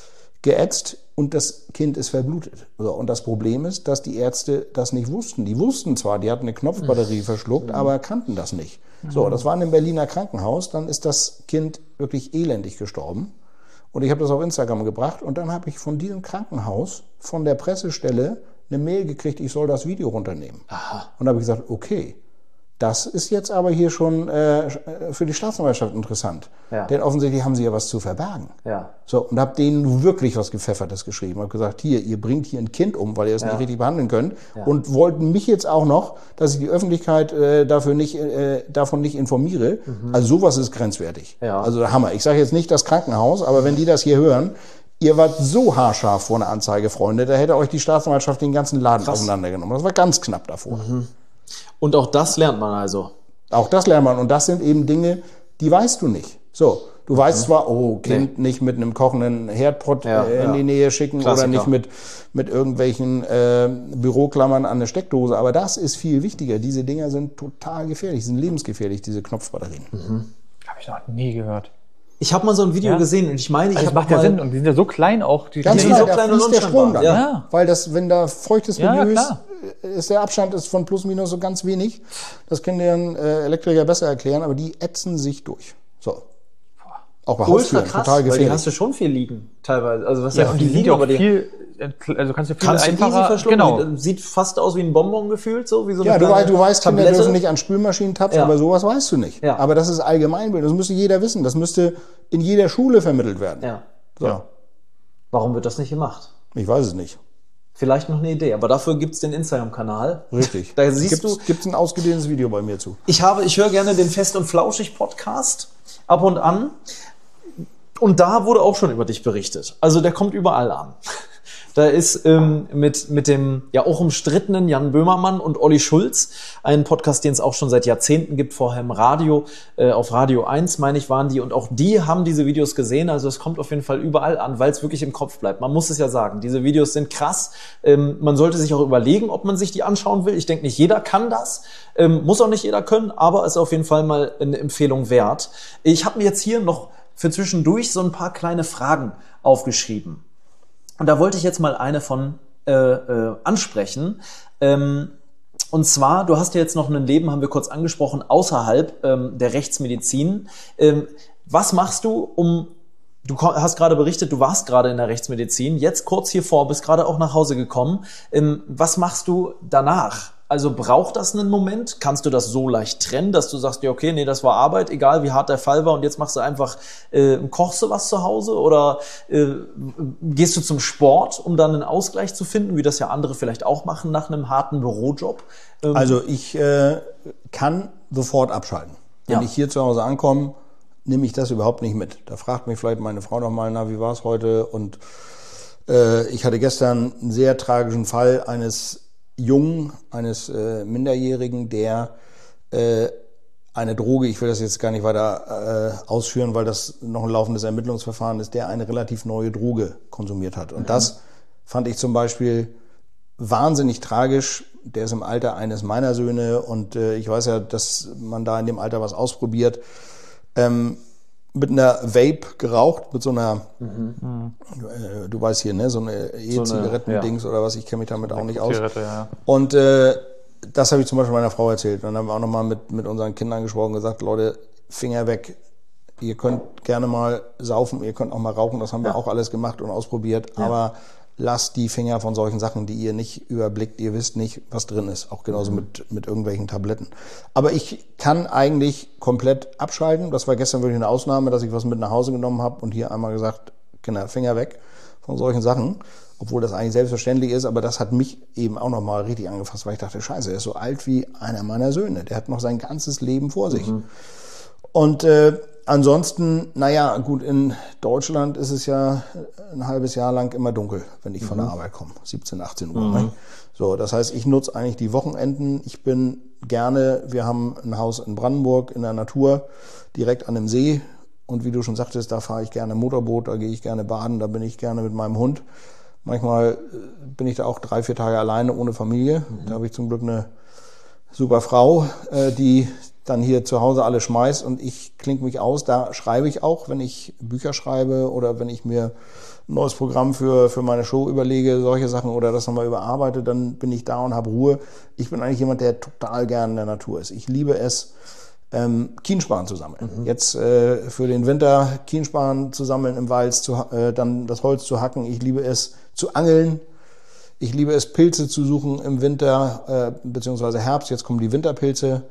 geätzt und das Kind ist verblutet. So, und das Problem ist, dass die Ärzte das nicht wussten. Die wussten zwar, die hatten eine Knopfbatterie mhm. verschluckt, mhm. aber kannten das nicht. Mhm. So, das war in einem Berliner Krankenhaus. Dann ist das Kind wirklich elendig gestorben. Und ich habe das auf Instagram gebracht und dann habe ich von diesem Krankenhaus, von der Pressestelle, eine Mail gekriegt, ich soll das Video runternehmen. Aha. Und da habe ich gesagt, okay, das ist jetzt aber hier schon äh, für die Staatsanwaltschaft interessant. Ja. Denn offensichtlich haben sie ja was zu verbergen. Ja. So, und habe denen wirklich was Gepfeffertes geschrieben. Habe gesagt, hier, ihr bringt hier ein Kind um, weil ihr es ja. nicht richtig behandeln könnt. Ja. Und wollten mich jetzt auch noch, dass ich die Öffentlichkeit äh, dafür nicht, äh, davon nicht informiere. Mhm. Also sowas ist grenzwertig. Ja. Also Hammer. Ich sage jetzt nicht das Krankenhaus, aber wenn die das hier hören, ihr wart so haarscharf vor einer Anzeige, Freunde, da hätte euch die Staatsanwaltschaft den ganzen Laden Krass. auseinandergenommen. Das war ganz knapp davor. Mhm. Und auch das lernt man also? Auch das lernt man. Und das sind eben Dinge, die weißt du nicht. So, Du weißt zwar, oh, Kind nee. nicht mit einem kochenden Herdpott ja, äh, in ja. die Nähe schicken Klassiker. Oder nicht mit, mit irgendwelchen äh, Büroklammern an eine Steckdose, aber das ist viel wichtiger. Diese Dinger sind total gefährlich, sind lebensgefährlich, diese Knopfbatterien. Mhm. Habe ich noch nie gehört. Ich habe mal so ein Video ja. gesehen und ich meine, ich also habe das macht ja Sinn und die sind ja so klein auch. Die ganz genau, so klein und der Strom dann, ja. weil das, wenn da feuchtes ja, Milieu klar. ist, ist der Abstand ist von plus minus so ganz wenig. Das können dir ein äh, Elektriker besser erklären, aber die ätzen sich durch. So. Auch bei Haustüren, krass, total gefährlich. Weil die hast du schon viel liegen, teilweise. Also was ja, ja, und die sind ja auch viel, also kannst du viel kannst einfacher, du genau. Sieht fast aus wie ein Bonbon gefühlt, so wie so eine ja, du, weißt, du weißt, Kinder Tablette. dürfen nicht an Spülmaschinen tapsen, ja. aber sowas weißt du nicht. Ja. Aber das ist Allgemeinbildung, das müsste jeder wissen, das müsste in jeder Schule vermittelt werden. Ja. So. ja. Warum wird das nicht gemacht? Ich weiß es nicht. Vielleicht noch eine Idee, aber dafür gibt's den Instagram-Kanal. Richtig. Da siehst gibt's, du. Gibt's ein ausgedehntes Video bei mir zu. Ich habe, ich höre gerne den Fest und Flauschig Podcast ab und an. Und da wurde auch schon über dich berichtet. Also der kommt überall an. Da ist ähm, mit, mit dem ja auch umstrittenen Jan Böhmermann und Olli Schulz ein Podcast, den es auch schon seit Jahrzehnten gibt, vorher im Radio, äh, auf Radio eins, meine ich, waren die. Und auch die haben diese Videos gesehen. Also es kommt auf jeden Fall überall an, weil es wirklich im Kopf bleibt. Man muss es ja sagen, diese Videos sind krass. Ähm, man sollte sich auch überlegen, ob man sich die anschauen will. Ich denke, nicht jeder kann das. Ähm, muss auch nicht jeder können, aber ist auf jeden Fall mal eine Empfehlung wert. Ich habe mir jetzt hier noch für zwischendurch so ein paar kleine Fragen aufgeschrieben. Und da wollte ich jetzt mal eine von äh, äh, ansprechen. Ähm, und zwar, du hast ja jetzt noch ein Leben, haben wir kurz angesprochen, außerhalb ähm, der Rechtsmedizin. Ähm, was machst du, um, du hast gerade berichtet, du warst gerade in der Rechtsmedizin, jetzt kurz hier vor, bist gerade auch nach Hause gekommen. Ähm, was machst du danach? Also braucht das einen Moment? Kannst du das so leicht trennen, dass du sagst, ja okay, nee, das war Arbeit, egal wie hart der Fall war und jetzt machst du einfach, äh, kochst du was zu Hause oder äh, gehst du zum Sport, um dann einen Ausgleich zu finden, wie das ja andere vielleicht auch machen nach einem harten Bürojob? Ähm also ich äh, kann sofort abschalten. Wenn ja. ich hier zu Hause ankomme, nehme ich das überhaupt nicht mit. Da fragt mich vielleicht meine Frau noch mal, na, wie war es heute? Und äh, ich hatte gestern einen sehr tragischen Fall eines Jungen, eines äh, Minderjährigen, der äh, eine Droge, ich will das jetzt gar nicht weiter äh, ausführen, weil das noch ein laufendes Ermittlungsverfahren ist, der eine relativ neue Droge konsumiert hat. Und mhm. das fand ich zum Beispiel wahnsinnig tragisch. Der ist im Alter eines meiner Söhne und äh, ich weiß ja, dass man da in dem Alter was ausprobiert. Ähm, mit einer Vape geraucht, mit so einer, mhm. äh, du weißt hier, ne, so eine E-Zigaretten-Dings so ja. oder was, ich kenne mich damit so auch nicht aus. Ja. Und äh, das habe ich zum Beispiel meiner Frau erzählt. Und dann haben wir auch nochmal mit, mit unseren Kindern gesprochen und gesagt, Leute, Finger weg. Ihr könnt gerne mal saufen, ihr könnt auch mal rauchen, das haben ja. wir auch alles gemacht und ausprobiert, ja. aber lasst die Finger von solchen Sachen, die ihr nicht überblickt, ihr wisst nicht, was drin ist. Auch genauso mhm. mit, mit irgendwelchen Tabletten. Aber ich kann eigentlich komplett abschalten. Das war gestern wirklich eine Ausnahme, dass ich was mit nach Hause genommen habe und hier einmal gesagt, Kinder, Finger weg von solchen Sachen. Obwohl das eigentlich selbstverständlich ist, aber das hat mich eben auch nochmal richtig angefasst, weil ich dachte, scheiße, er ist so alt wie einer meiner Söhne. Der hat noch sein ganzes Leben vor sich. Mhm. Und äh, ansonsten, naja, gut, in Deutschland ist es ja ein halbes Jahr lang immer dunkel, wenn ich mhm. von der Arbeit komme. siebzehn, achtzehn Uhr. Mhm. Ne? So, das heißt, ich nutze eigentlich die Wochenenden. Ich bin gerne, wir haben ein Haus in Brandenburg in der Natur, direkt an dem See. Und wie du schon sagtest, da fahre ich gerne Motorboot, da gehe ich gerne baden, da bin ich gerne mit meinem Hund. Manchmal bin ich da auch drei, vier Tage alleine ohne Familie. Mhm. Da habe ich zum Glück eine super Frau, die dann hier zu Hause alle schmeißt und ich klinke mich aus. Da schreibe ich auch, wenn ich Bücher schreibe oder wenn ich mir ein neues Programm für, für meine Show überlege, solche Sachen oder das nochmal überarbeite, dann bin ich da und habe Ruhe. Ich bin eigentlich jemand, der total gern in der Natur ist. Ich liebe es, ähm, Kienspan zu sammeln. Mhm. Jetzt äh, für den Winter Kienspan zu sammeln im Wald, zu, äh, dann das Holz zu hacken. Ich liebe es zu angeln. Ich liebe es, Pilze zu suchen im Winter, äh, beziehungsweise Herbst. Jetzt kommen die Winterpilze.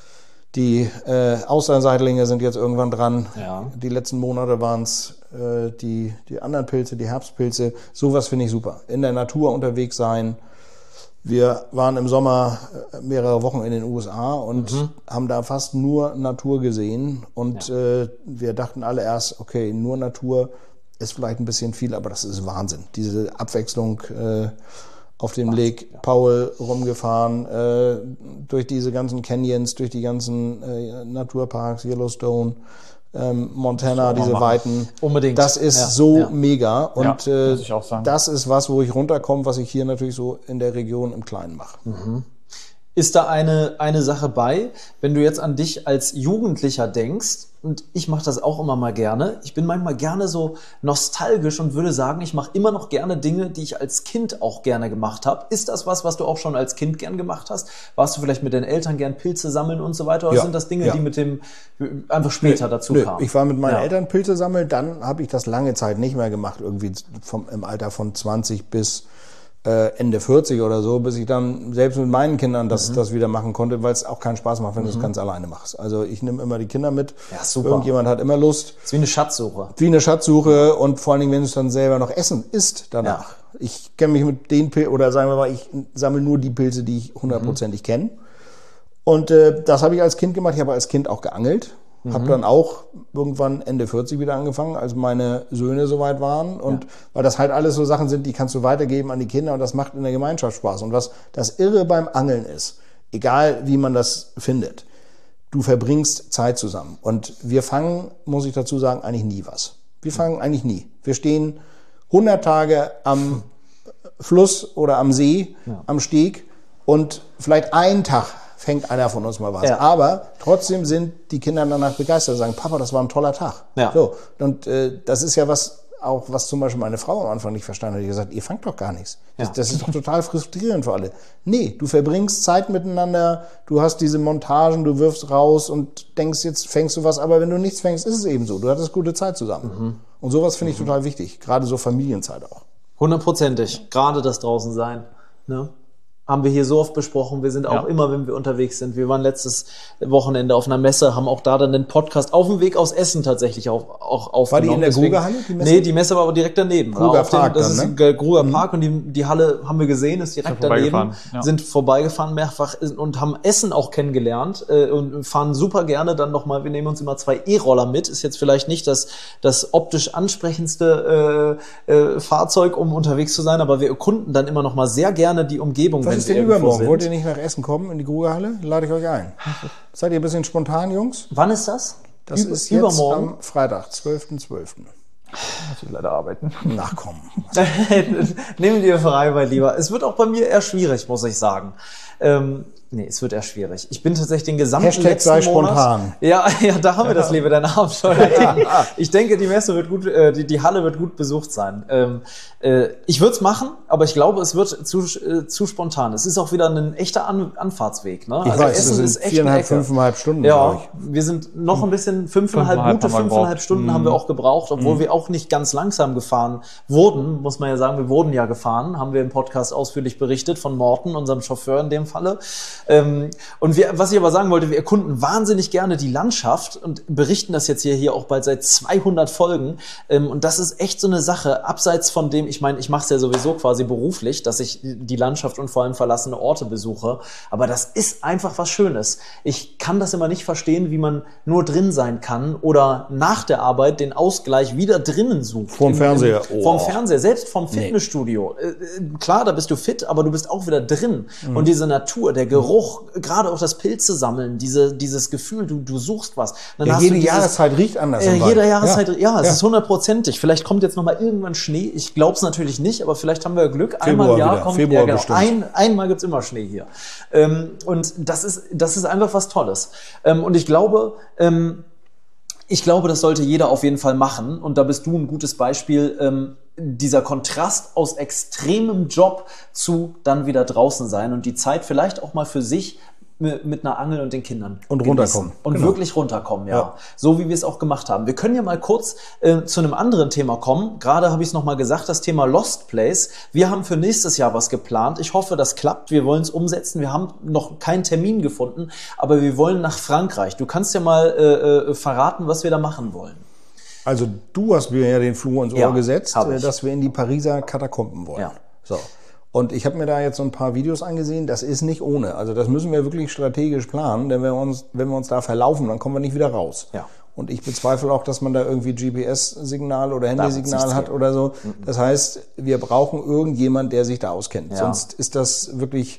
Die äh, Austernseitlinge sind jetzt irgendwann dran. Ja. Die letzten Monate waren es äh, die, die anderen Pilze, die Herbstpilze. Sowas finde ich super. In der Natur unterwegs sein. Wir waren im Sommer mehrere Wochen in den U S A und mhm. haben da fast nur Natur gesehen. Und ja. äh, wir dachten alle erst, okay, nur Natur ist vielleicht ein bisschen viel, aber das ist Wahnsinn. Diese Abwechslung äh, auf dem Lake Powell rumgefahren, äh, durch diese ganzen Canyons, durch die ganzen äh, Naturparks, Yellowstone, ähm, Montana, diese machen. Weiten. Unbedingt. Das ist Ja. so Ja. mega. Und Ja, äh, muss ich auch sagen. das ist was, wo ich runterkomme, was ich hier natürlich so in der Region im Kleinen mache. Mhm. Ist da eine, eine Sache bei, wenn du jetzt an dich als Jugendlicher denkst, und ich mache das auch immer mal gerne, ich bin manchmal gerne so nostalgisch und würde sagen, ich mache immer noch gerne Dinge, die ich als Kind auch gerne gemacht habe. Ist das was, was du auch schon als Kind gern gemacht hast? Warst du vielleicht mit deinen Eltern gern Pilze sammeln und so weiter? Oder Ja, sind das Dinge, ja. die mit dem einfach später dazu Nö, kamen? ich war mit meinen Ja. Eltern Pilze sammeln, dann habe ich das lange Zeit nicht mehr gemacht, irgendwie vom, im Alter von zwanzig bis äh, Ende vierzig oder so, bis ich dann selbst mit meinen Kindern das, Mhm. das wieder machen konnte, weil es auch keinen Spaß macht, wenn du es ganz alleine machst. Also ich nehme immer die Kinder mit, Ja, super. irgendjemand hat immer Lust. Das ist wie eine Schatzsuche. Wie eine Schatzsuche und vor allen Dingen, wenn du es dann selber noch essen isst danach. Ja. Ich kenne mich mit den Pilzen, oder sagen wir mal, ich sammle nur die Pilze, die ich hundertprozentig Mhm. kenne. Und äh, das habe ich als Kind gemacht. Ich habe als Kind auch geangelt. Mhm. Habe dann auch irgendwann Ende vierzig wieder angefangen, als meine Söhne soweit waren. Und weil das halt alles so Sachen sind, die kannst du weitergeben an die Kinder und das macht in der Gemeinschaft Spaß. Und was das Irre beim Angeln ist, egal wie man das findet, du verbringst Zeit zusammen. Und wir fangen, muss ich dazu sagen, eigentlich nie was. Wir fangen eigentlich nie. Wir stehen hundert Tage am Fluss oder am See, am Steg und vielleicht einen Tag fängt einer von uns mal was. Ja. Aber trotzdem sind die Kinder danach begeistert und sagen, Papa, das war ein toller Tag. Ja. So. Und äh, das ist ja was, auch was zum Beispiel meine Frau am Anfang nicht verstanden hat. Die hat gesagt, ihr fangt doch gar nichts. Das, Ja. das ist doch total frustrierend für alle. Nee, du verbringst Zeit miteinander, du hast diese Montagen, du wirfst raus und denkst, jetzt fängst du was, aber wenn du nichts fängst, ist es eben so. Du hattest gute Zeit zusammen. Mhm. Und sowas finde ich total wichtig. Gerade so Familienzeit auch. Hundertprozentig. Gerade das draußen sein. Ne? Haben wir hier so oft besprochen. Wir sind auch Ja. immer, wenn wir unterwegs sind. Wir waren letztes Wochenende auf einer Messe, haben auch da dann den Podcast auf dem Weg aus Essen tatsächlich auch, auch aufgenommen. War die in der Deswegen- Grugerhalle, die Messe? Nee, die Messe war aber direkt daneben. Gruger War auf dem- Park Das dann, ist ne? ein Gruger Park und die, die Halle haben wir gesehen, ist direkt Sind daneben. vorbeigefahren, ja. Sind vorbeigefahren mehrfach und haben Essen auch kennengelernt äh, und fahren super gerne dann nochmal, wir nehmen uns immer zwei E-Roller mit. Ist jetzt vielleicht nicht das, das optisch ansprechendste äh, äh, Fahrzeug, um unterwegs zu sein, aber wir erkunden dann immer noch mal sehr gerne die Umgebung, Was wenn ist wir denn irgendwo übermorgen? sind. Wollt ihr nicht nach Essen kommen, in die Grugerhalle? Lade ich euch ein. Seid ihr ein bisschen spontan, Jungs? Wann ist das? Das Über- ist jetzt übermorgen. am Freitag, zwölften zwölften Muss ich leider arbeiten. Nachkommen. Nehmen dir frei, mein Lieber. Es wird auch bei mir eher schwierig, muss ich sagen. Ähm, nee, es wird eher schwierig. Ich bin tatsächlich den gesamten Hashtag letzten sei Monat... spontan. Ja, ja, da haben wir das, liebe deine Abenteuer. Ich denke, die Messe wird gut, äh, die, die Halle wird gut besucht sein. Ähm, äh, ich würde es machen, aber ich glaube, es wird zu, äh, zu spontan. Es ist auch wieder ein echter An Anfahrtsweg. Ne? Ich Also weiß, Essen das sind ist echt eine viereinhalb, Ecke. fünfeinhalb Stunden. glaub Ja, ich. wir sind noch ein bisschen, fünfeinhalb, Fünfeinhalb gute haben wir fünfeinhalb gebraucht. Stunden haben wir auch gebraucht, obwohl wir auch nicht ganz langsam gefahren wurden, muss man ja sagen, wir wurden ja gefahren, haben wir im Podcast ausführlich berichtet von Morten, unserem Chauffeur in dem Falle. Ähm, und wir, was ich aber sagen wollte, wir erkunden wahnsinnig gerne die Landschaft und berichten das jetzt hier, hier auch bald seit zweihundert Folgen. Ähm, und das ist echt so eine Sache, abseits von dem, ich meine, ich mache es ja sowieso quasi beruflich, dass ich die Landschaft und vor allem verlassene Orte besuche, aber das ist einfach was Schönes. Ich kann das immer nicht verstehen, wie man nur drin sein kann oder nach der Arbeit den Ausgleich wieder drinnen sucht. Vorm Im- Fernseher. Im, Oh. Vorm Fernseher, selbst vom Fitnessstudio. Äh, äh, klar, da bist du fit, aber du bist auch wieder drin. Mhm. Und diese Natur, der Geruch, gerade auch das Pilze sammeln, diese, dieses Gefühl, du, du suchst was. Dann Ja, hast jede du dieses, Jahreszeit riecht anders. äh, im Wald. jeder Jahreszeit, ja, ja es Ja. ist hundertprozentig. Vielleicht kommt jetzt noch mal irgendwann Schnee. Ich glaube es natürlich nicht, aber vielleicht haben wir Glück. Einmal im Februar Jahr wieder. kommt Februar ja, genau, bestimmt. ein, einmal gibt's immer Schnee hier. Ähm, und das ist, das ist einfach was Tolles. Ähm, und ich glaube, ähm, ich glaube, das sollte jeder auf jeden Fall machen. Und da bist du ein gutes Beispiel. Ähm, dieser Kontrast aus extremem Job zu dann wieder draußen sein und die Zeit vielleicht auch mal für sich mit mit einer Angel und den Kindern Und genießen. runterkommen. Und Genau. wirklich runterkommen, ja. Ja. So wie wir es auch gemacht haben. Wir können ja mal kurz äh, zu einem anderen Thema kommen. Gerade habe ich es nochmal gesagt, das Thema Lost Place. Wir haben für nächstes Jahr was geplant. Ich hoffe, das klappt. Wir wollen es umsetzen. Wir haben noch keinen Termin gefunden, aber wir wollen nach Frankreich. Du kannst ja mal äh, äh, verraten, was wir da machen wollen. Also du hast mir ja den Floh ins Ohr Ja, gesetzt, hab äh, ich. dass wir in die Pariser Katakomben wollen. Ja. So. Und ich habe mir da jetzt so ein paar Videos angesehen. Das ist nicht ohne. Also das müssen wir wirklich strategisch planen, denn wenn wir uns, wenn wir uns da verlaufen, dann kommen wir nicht wieder raus. Ja. Und ich bezweifle auch, dass man da irgendwie G P S-Signal oder wird's Handysignal nichts hat geben. oder so. Das heißt, wir brauchen irgendjemand, der sich da auskennt. Ja. Sonst ist das wirklich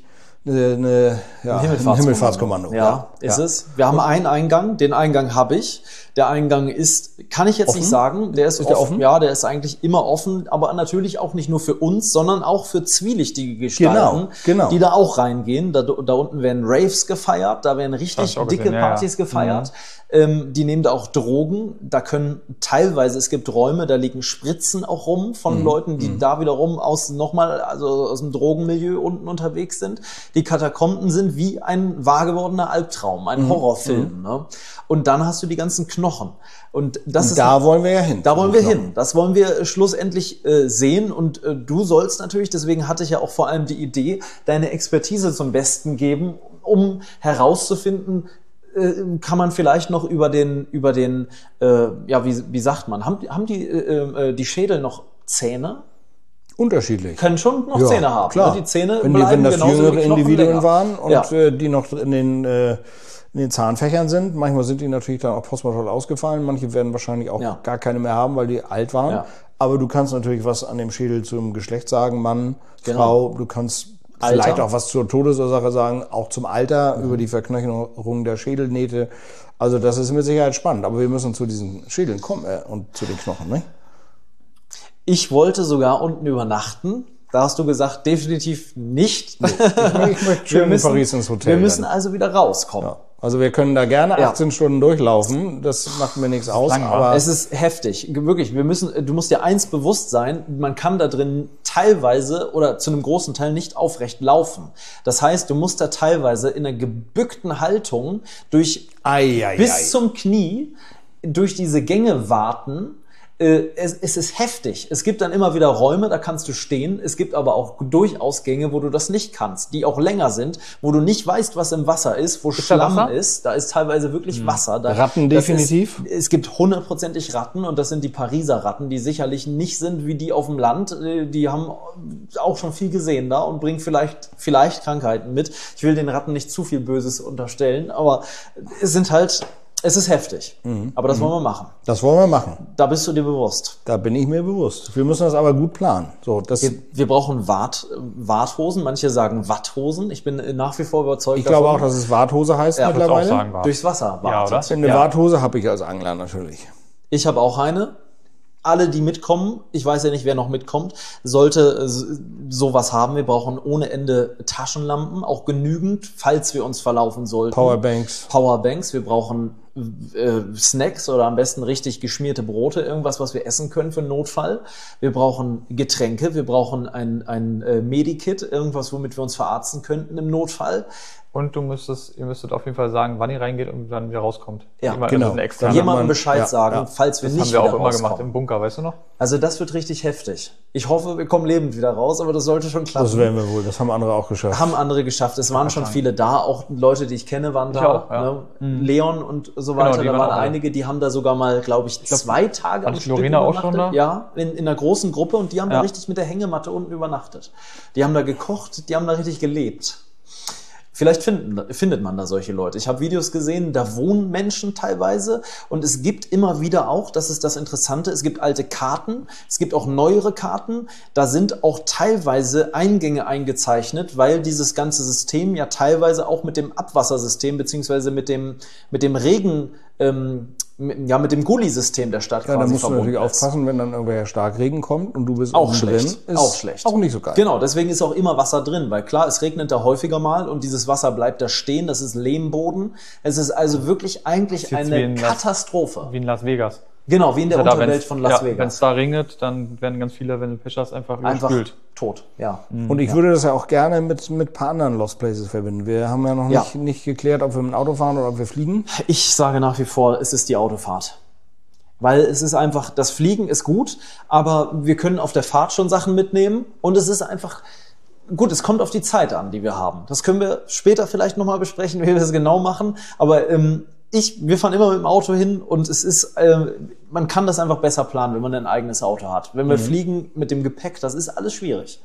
eine, eine, ja, Ein Himmelfahrtskommando. Ein Himmelfahrtskommando. Ja, Ja, ist ja. es. Wir haben einen Eingang, den Eingang habe ich. Der Eingang ist, kann ich jetzt Offen? nicht sagen, der ist, Ist der offen. offen? Ja, der ist eigentlich immer offen, aber natürlich auch nicht nur für uns, sondern auch für zwielichtige Gestalten, Genau, genau. die da auch reingehen. Da, da unten werden Raves gefeiert, da werden Das richtig hab ich auch dicke gesehen, ja, Partys ja. gefeiert. Ähm, die nehmen da auch Drogen. Da können teilweise, es gibt Räume, da liegen Spritzen auch rum von Mhm. Leuten, die da wiederum aus nochmal, also aus dem Drogenmilieu unten unterwegs sind. Die Katakomben sind wie ein wahr gewordener Albtraum, ein Horrorfilm. Ne? Und dann hast du die ganzen Knochen. Und das Und ist da wollen wir ja hin. da wollen wir hin. Das wollen wir schlussendlich äh, sehen. Und äh, du sollst natürlich, deswegen hatte ich ja auch vor allem die Idee, deine Expertise zum Besten geben, um herauszufinden, äh, kann man vielleicht noch über den, über den, äh, ja, wie, wie sagt man, haben, haben die, äh, äh, die Schädel noch Zähne? Unterschiedlich. Können schon noch Ja, Zähne haben. klar. Ne? Die Zähne wenn, die, bleiben wenn das genauso wie jüngere Knochen Individuen länger. waren und Ja. äh, die noch in den, äh, in den Zahnfächern sind, manchmal sind die natürlich dann auch postmortal ausgefallen. Manche werden wahrscheinlich auch Ja. gar keine mehr haben, weil die alt waren. Ja. Aber du kannst natürlich was an dem Schädel zum Geschlecht sagen, Mann, Genau. Frau. Du kannst Alter. vielleicht auch was zur Todesursache sagen, auch zum Alter, über die Verknöcherung der Schädelnähte. Also das ist mit Sicherheit spannend. Aber wir müssen zu diesen Schädeln kommen äh, und zu den Knochen, ne? Ich wollte sogar unten übernachten. Da hast du gesagt, definitiv nicht. Ich, ich möchte schön in Paris ins Hotel. Wir müssen dann. also wieder rauskommen. Ja. Also wir können da gerne Ja. achtzehn Stunden durchlaufen. Das macht mir nichts aus. lang, wa? Aber Es ist heftig, wirklich. Wir müssen, du musst dir eins bewusst sein: Man kann da drin teilweise oder zu einem großen Teil nicht aufrecht laufen. Das heißt, du musst da teilweise in einer gebückten Haltung durch ei, ei, bis ei. zum Knie durch diese Gänge warten. Äh, Es, es ist heftig. Es gibt dann immer wieder Räume, da kannst du stehen. Es gibt aber auch durchaus Gänge, wo du das nicht kannst, die auch länger sind, wo du nicht weißt, was im Wasser ist, wo da Schlamm Wasser? ist. Da ist teilweise wirklich Wasser. Da, Ratten das definitiv? Ist, es gibt hundertprozentig Ratten und das sind die Pariser Ratten, die sicherlich nicht sind wie die auf dem Land. Äh, Die haben auch schon viel gesehen da und bringen vielleicht, vielleicht Krankheiten mit. Ich will den Ratten nicht zu viel Böses unterstellen, aber es sind halt, es ist heftig. Aber das wollen wir machen. Das wollen wir machen. Da bist du dir bewusst. Da bin ich mir bewusst. Wir müssen das aber gut planen. So, das, Wir, wir brauchen Wart, Warthosen, manche sagen Watthosen. Ich bin nach wie vor überzeugt ich glaube auch, davon. dass es Warthose heißt Ja, Ich würde auch mittlerweile. sagen, war. Durchs Wasser Ja, wartet. oder? Eine Ja. Warthose habe ich als Angler natürlich. Ich habe auch eine. Alle, die mitkommen, ich weiß ja nicht, wer noch mitkommt, sollte äh, sowas haben. Wir brauchen ohne Ende Taschenlampen, auch genügend, falls wir uns verlaufen sollten. Powerbanks. Powerbanks. Wir brauchen äh, Snacks oder am besten richtig geschmierte Brote, irgendwas, was wir essen können für einen Notfall. Wir brauchen Getränke, wir brauchen ein, ein äh, Medikit, irgendwas, womit wir uns verarzten könnten im Notfall. Und du müsstest, ihr müsstet auf jeden Fall sagen, wann ihr reingeht und dann wieder rauskommt. Ja, Immer, genau. also eine extra. Dann Jemandem man- Bescheid ja, sagen, ja. falls wir Das nicht haben wir auch wieder immer gemacht rauskommen. im Bunker, weißt du noch? Also das wird richtig heftig. Ich hoffe, wir kommen lebend wieder raus, aber das sollte schon klappen. Das werden wir wohl. Das haben andere auch geschafft. Haben andere geschafft. Es waren schon viele da, auch Leute, die ich kenne, waren Ich da. auch, ja. Ne? Leon und so weiter. die da waren waren auch alle. einige, die haben da sogar mal, glaube ich, zwei Tage war am nicht Stück Lorena auch schon übernachtet. da? Ja, in, in einer großen Gruppe und die haben da Ja. richtig mit der Hängematte unten übernachtet. Die haben da gekocht, die haben da richtig gelebt. Vielleicht finden, findet man da solche Leute. Ich habe Videos gesehen, da wohnen Menschen teilweise und es gibt immer wieder auch, das ist das Interessante, es gibt alte Karten, es gibt auch neuere Karten, da sind auch teilweise Eingänge eingezeichnet, weil dieses ganze System ja teilweise auch mit dem Abwassersystem beziehungsweise mit dem, mit dem Regen, ähm, mit, ja, mit dem Gully-System der Stadt Ja, da quasi musst du verbunden natürlich ist. aufpassen, wenn dann irgendwer Starkregen kommt und du bist Auch unten schlecht, drin. Ist auch schlecht. Auch nicht so geil. Genau, deswegen ist auch immer Wasser drin, weil klar, es regnet da häufiger mal und dieses Wasser bleibt da stehen, das ist Lehmboden. Es ist also wirklich eigentlich jetzt wie eine in Las- Katastrophe. Wie in Las Vegas. Genau, wie in der Ja, da, Unterwelt wenn's- von Las ja, Wenn es Vegas. da regnet, dann werden ganz viele, wenn du Pech hast, einfach Einfach überspült. tot, ja. Und ich würde das ja auch gerne mit, mit ein paar anderen Lost Places verbinden. Wir haben ja noch Ja. nicht, nicht geklärt, ob wir mit dem Auto fahren oder ob wir fliegen. Ich sage nach wie vor, es ist die Autofahrt. Weil es ist einfach, das Fliegen ist gut, aber wir können auf der Fahrt schon Sachen mitnehmen und es ist einfach, gut, es kommt auf die Zeit an, die wir haben. Das können wir später vielleicht nochmal besprechen, wie wir das genau machen, aber ähm, ich, wir fahren immer mit dem Auto hin und es ist, äh, man kann das einfach besser planen, wenn man ein eigenes Auto hat. Wenn wir fliegen mit dem Gepäck, das ist alles schwierig.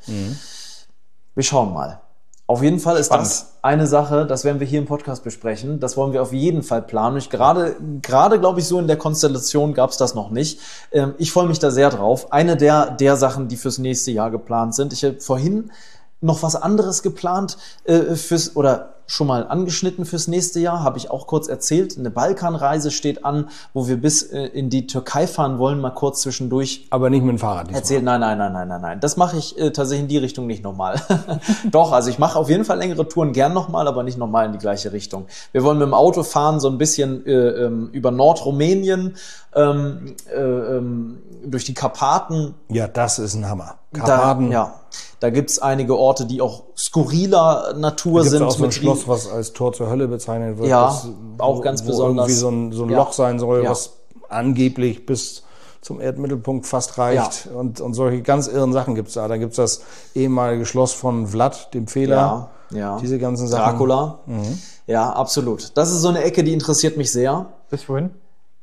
Wir schauen mal. Auf jeden Fall ist Spannend. das eine Sache, das werden wir hier im Podcast besprechen. Das wollen wir auf jeden Fall planen. Ich gerade, gerade glaube ich, so in der Konstellation gab es das noch nicht. Ähm, ich freue mich da sehr drauf. Eine der, der Sachen, die fürs nächste Jahr geplant sind. Ich habe vorhin noch was anderes geplant äh, fürs oder schon mal angeschnitten fürs nächste Jahr, habe ich auch kurz erzählt. Eine Balkanreise steht an, wo wir bis äh, in die Türkei fahren wollen, mal kurz zwischendurch. Aber nicht mit dem Fahrrad diesmal. Erzählt, nein, nein, nein, nein, nein, nein. Das mache ich äh, tatsächlich in die Richtung nicht nochmal. Doch, also ich mache auf jeden Fall längere Touren gern nochmal, aber nicht nochmal in die gleiche Richtung. Wir wollen mit dem Auto fahren, so ein bisschen äh, ähm, über Nordrumänien, ähm, äh, ähm, durch die Karpaten. Ja, das ist ein Hammer. Karpaten. Da, ja, da gibt's einige Orte, die auch skurriler Natur Da sind. gibt's auch so ein mit Schloss, was als Tor zur Hölle bezeichnet wird. Ja, das, auch wo, ganz wo besonders. irgendwie so ein, so ein Ja. Loch sein soll, Ja. was angeblich bis zum Erdmittelpunkt fast reicht. Ja. Und, und solche ganz irren Sachen gibt's da. Dann gibt's das ehemalige Schloss von Vlad, dem Fehler. Ja, ja. Diese ganzen Sachen. Dracula. Ja, absolut. Das ist so eine Ecke, die interessiert mich sehr. Bis wohin?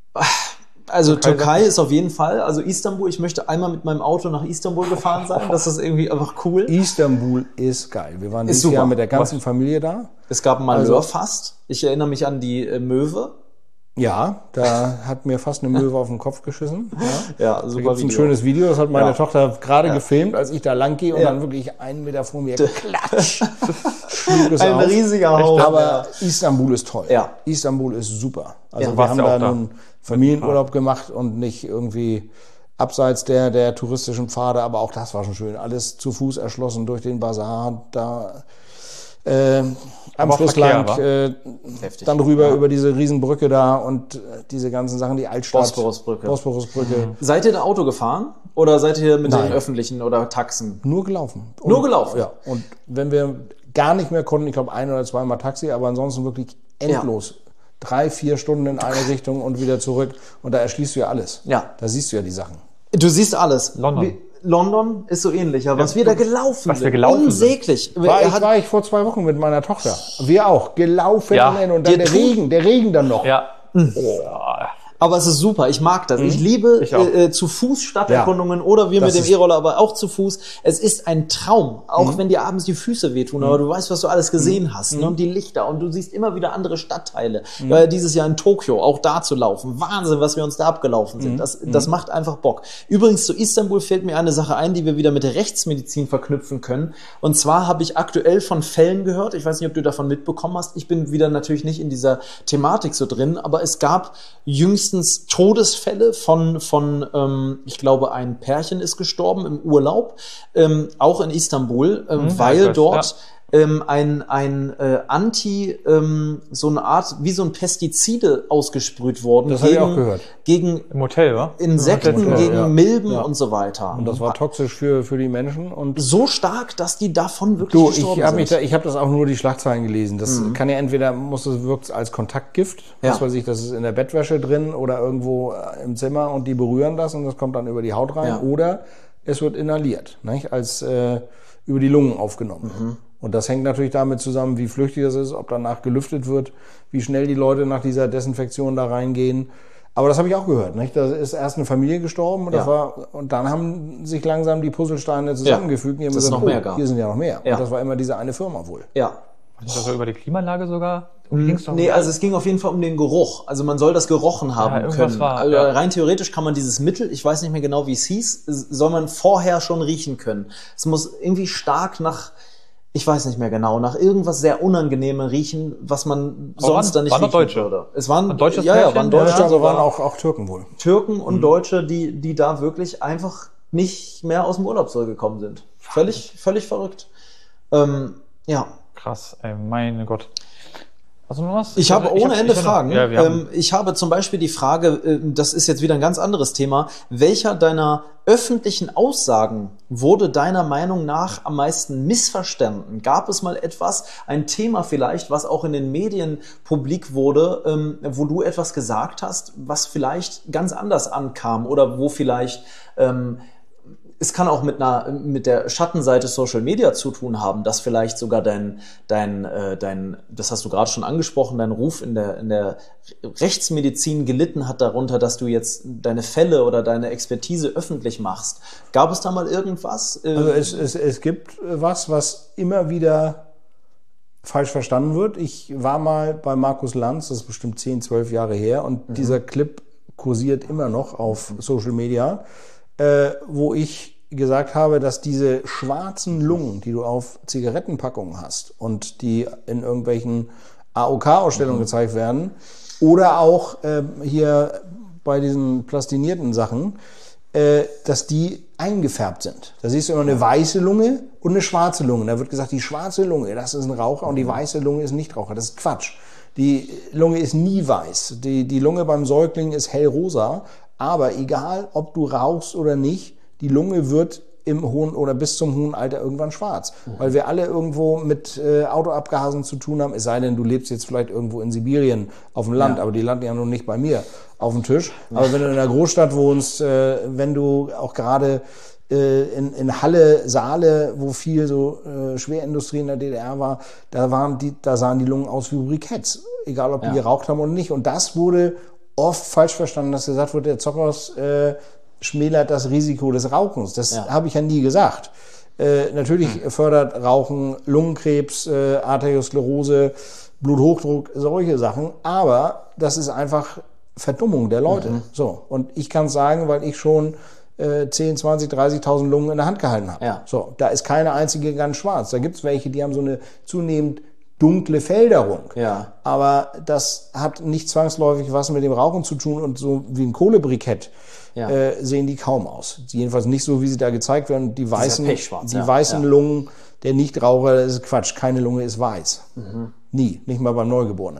Also Türkei, Türkei ist auf jeden Fall, also Istanbul, ich möchte einmal mit meinem Auto nach Istanbul gefahren sein, das ist irgendwie einfach cool. Istanbul ist geil. Wir waren dieses super. Jahr mit der ganzen Familie da. Es gab ein Also- Malheur-Fast, ich erinnere mich an die äh, Möwe. Ja, da hat mir fast eine Möwe auf den Kopf geschissen. Ja. Ja, Da super gibt's ein Video. schönes Video, das hat meine Ja. Tochter gerade gefilmt, als ich da lang gehe und Ja. dann wirklich einen Meter vor mir klatsch. schlug es Ein auf. riesiger Haufen. Aber Istanbul ist toll. Ja. Istanbul ist super. Also Ja. wir Warst haben du auch da da? nun Familienurlaub gemacht und nicht irgendwie abseits der, der touristischen Pfade, aber auch das war schon schön. Alles zu Fuß erschlossen durch den Bazar, da äh, am Aber Fluss Verkehr, lang, wa? äh, Heftig. dann rüber Ja. über diese Riesenbrücke da und äh, diese ganzen Sachen, die Altstadt. Bosporusbrücke. Bosporusbrücke. Seid ihr da Auto gefahren oder seid ihr mit Nein. den öffentlichen oder Taxen? Nur gelaufen. Und, Nur gelaufen? Ja. Und wenn wir gar nicht mehr konnten, ich glaube ein oder zweimal Taxi, aber ansonsten wirklich endlos. Drei, vier Stunden in eine Richtung und wieder zurück. Und da erschließt du ja alles. Ja. Da siehst du ja die Sachen. Du siehst alles. London. Wie, London ist so ähnlich, ja. Was wir da gelaufen was wir sind. gelaufen sind. Unsäglich. War ich, Hat- war ich vor zwei Wochen mit meiner Tochter. Wir auch. Gelaufen Ja. hin und dann Dir der tut- Regen, der Regen dann noch. Ja. Aber es ist super, ich mag das. Ich liebe Ich auch. äh, äh, zu Fuß Stadterkundungen oder wir Das mit dem ist- E-Roller, aber auch zu Fuß. Es ist ein Traum, auch wenn dir abends die Füße wehtun, aber du weißt, was du alles gesehen hast. Ne? Und die Lichter und du siehst immer wieder andere Stadtteile. Ich war ja dieses Jahr in Tokio, auch da zu laufen. Wahnsinn, was wir uns da abgelaufen sind. Das, das macht einfach Bock. Übrigens zu Istanbul fällt mir eine Sache ein, die wir wieder mit der Rechtsmedizin verknüpfen können. Und zwar habe ich aktuell von Fällen gehört, ich weiß nicht, ob du davon mitbekommen hast, ich bin wieder natürlich nicht in dieser Thematik so drin, aber es gab jüngstens Todesfälle von, von ähm, ich glaube, ein Pärchen ist gestorben im Urlaub, ähm, auch in Istanbul, ähm, ja, weil ich weiß, dort ähm, ein, ein äh, Anti, ähm, so eine Art, wie so ein Pestizide ausgesprüht worden. Das habe ich gegen, auch gehört. Gegen Im Hotel, wa? Insekten, Im Hotel, gegen ja. Milben Ja. und so weiter. Und das war toxisch für, für die Menschen. Und so stark, dass die davon wirklich du, gestorben ich habe mich sind. da, ich habe das auch nur die Schlagzeilen gelesen. Das kann ja entweder, muss es wirkt als Kontaktgift, Ja. was weiß ich, das ist in der Bettwäsche drin oder irgendwo äh, im Zimmer und die berühren das und das kommt dann über die Haut rein. Ja. Oder es wird inhaliert, nicht? Als äh, über die Lungen aufgenommen. Mhm. Und das hängt natürlich damit zusammen, wie flüchtig das ist, ob danach gelüftet wird, wie schnell die Leute nach dieser Desinfektion da reingehen. Aber das habe ich auch gehört, nicht? Da ist erst eine Familie gestorben und, das Ja. war, und dann haben sich langsam die Puzzlesteine zusammengefügt. Und die haben dass es gesagt, noch mehr oh, gab. hier sind ja noch mehr. Ja. Und das war immer diese eine Firma wohl. Ja. Ist das so über die Klimaanlage sogar? Ging's doch Nee, um- also es ging auf jeden Fall um den Geruch. Also man soll das gerochen haben irgendwas können. war, also ja. rein theoretisch kann man dieses Mittel, ich weiß nicht mehr genau, wie es hieß, soll man vorher schon riechen können. Es muss irgendwie stark nach, ich weiß nicht mehr genau, nach irgendwas sehr Unangenehmem riechen, was man Aber sonst waren- dann nicht waren doch riechen Deutsche? würde. Es waren Ein deutsches ja, ja, Pärchen? waren Ja, Deutsche, Ja, aber sogar waren auch, auch Türken wohl. Türken und Deutsche, die, die da wirklich einfach nicht mehr aus dem Urlaub zurückgekommen sind. Völlig, völlig verrückt. Ähm, ja. Krass, ey, meine Gott. Hast du noch was? Ich habe Also, ohne hab- Ende ich hab- Fragen. Ja, wir haben, ähm, ich habe zum Beispiel die Frage, äh, das ist jetzt wieder ein ganz anderes Thema, welcher deiner öffentlichen Aussagen wurde deiner Meinung nach am meisten missverstanden? Gab es mal etwas, ein Thema vielleicht, was auch in den Medien publik wurde, ähm, wo du etwas gesagt hast, was vielleicht ganz anders ankam oder wo vielleicht ähm, es kann auch mit einer mit der Schattenseite Social Media zu tun haben, dass vielleicht sogar dein dein äh, dein das hast du gerade schon angesprochen, dein Ruf in der in der Rechtsmedizin gelitten hat darunter, dass du jetzt deine Fälle oder deine Expertise öffentlich machst. Gab es da mal irgendwas? Äh, Also es, es, es gibt was, was immer wieder falsch verstanden wird. Ich war mal bei Markus Lanz, das ist bestimmt zehn, zwölf Jahre her, und dieser Clip kursiert immer noch auf Social Media, äh, wo ich gesagt habe, dass diese schwarzen Lungen, die du auf Zigarettenpackungen hast und die in irgendwelchen A O K-Ausstellungen mhm. gezeigt werden oder auch äh, hier bei diesen plastinierten Sachen, äh, dass die eingefärbt sind. Da siehst du immer eine weiße Lunge und eine schwarze Lunge. Da wird gesagt, die schwarze Lunge, das ist ein Raucher und die weiße Lunge ist ein Nichtraucher. Das ist Quatsch. Die Lunge ist nie weiß. Die, die Lunge beim Säugling ist hellrosa. Aber egal, ob du rauchst oder nicht, die Lunge wird im hohen oder bis zum hohen Alter irgendwann schwarz. Mhm. Weil wir alle irgendwo mit äh, Autoabgasen zu tun haben, es sei denn, du lebst jetzt vielleicht irgendwo in Sibirien auf dem Land, ja. aber die landen ja nun nicht bei mir auf dem Tisch. Ja. Aber wenn du in einer Großstadt wohnst, äh, wenn du auch gerade äh, in, in Halle, Saale, wo viel so äh, Schwerindustrie in der D D R war, da waren die, da sahen die Lungen aus wie Briketts. Egal, ob die ja. geraucht haben oder nicht. Und das wurde oft falsch verstanden, dass gesagt wurde, der Zockers äh, schmälert das Risiko des Rauchens. Das ja. habe ich ja nie gesagt. Äh, natürlich hm. fördert Rauchen Lungenkrebs, äh, Arteriosklerose, Bluthochdruck, solche Sachen. Aber das ist einfach Verdummung der Leute. Mhm. So. Und ich kann sagen, weil ich schon äh, zehn, zwanzig, dreißigtausend Lungen in der Hand gehalten habe. Ja. So. Da ist keine einzige ganz schwarz. Da gibt's welche, die haben so eine zunehmend dunkle Felderung. Ja. Aber das hat nicht zwangsläufig was mit dem Rauchen zu tun und so wie ein Kohlebrikett ja. äh, sehen die kaum aus. Jedenfalls nicht so, wie sie da gezeigt werden. Die weißen, die ja. weißen ja. Lungen der Nichtraucher, das ist Quatsch. Keine Lunge ist weiß. Mhm. Nie. Nicht mal beim Neugeborenen.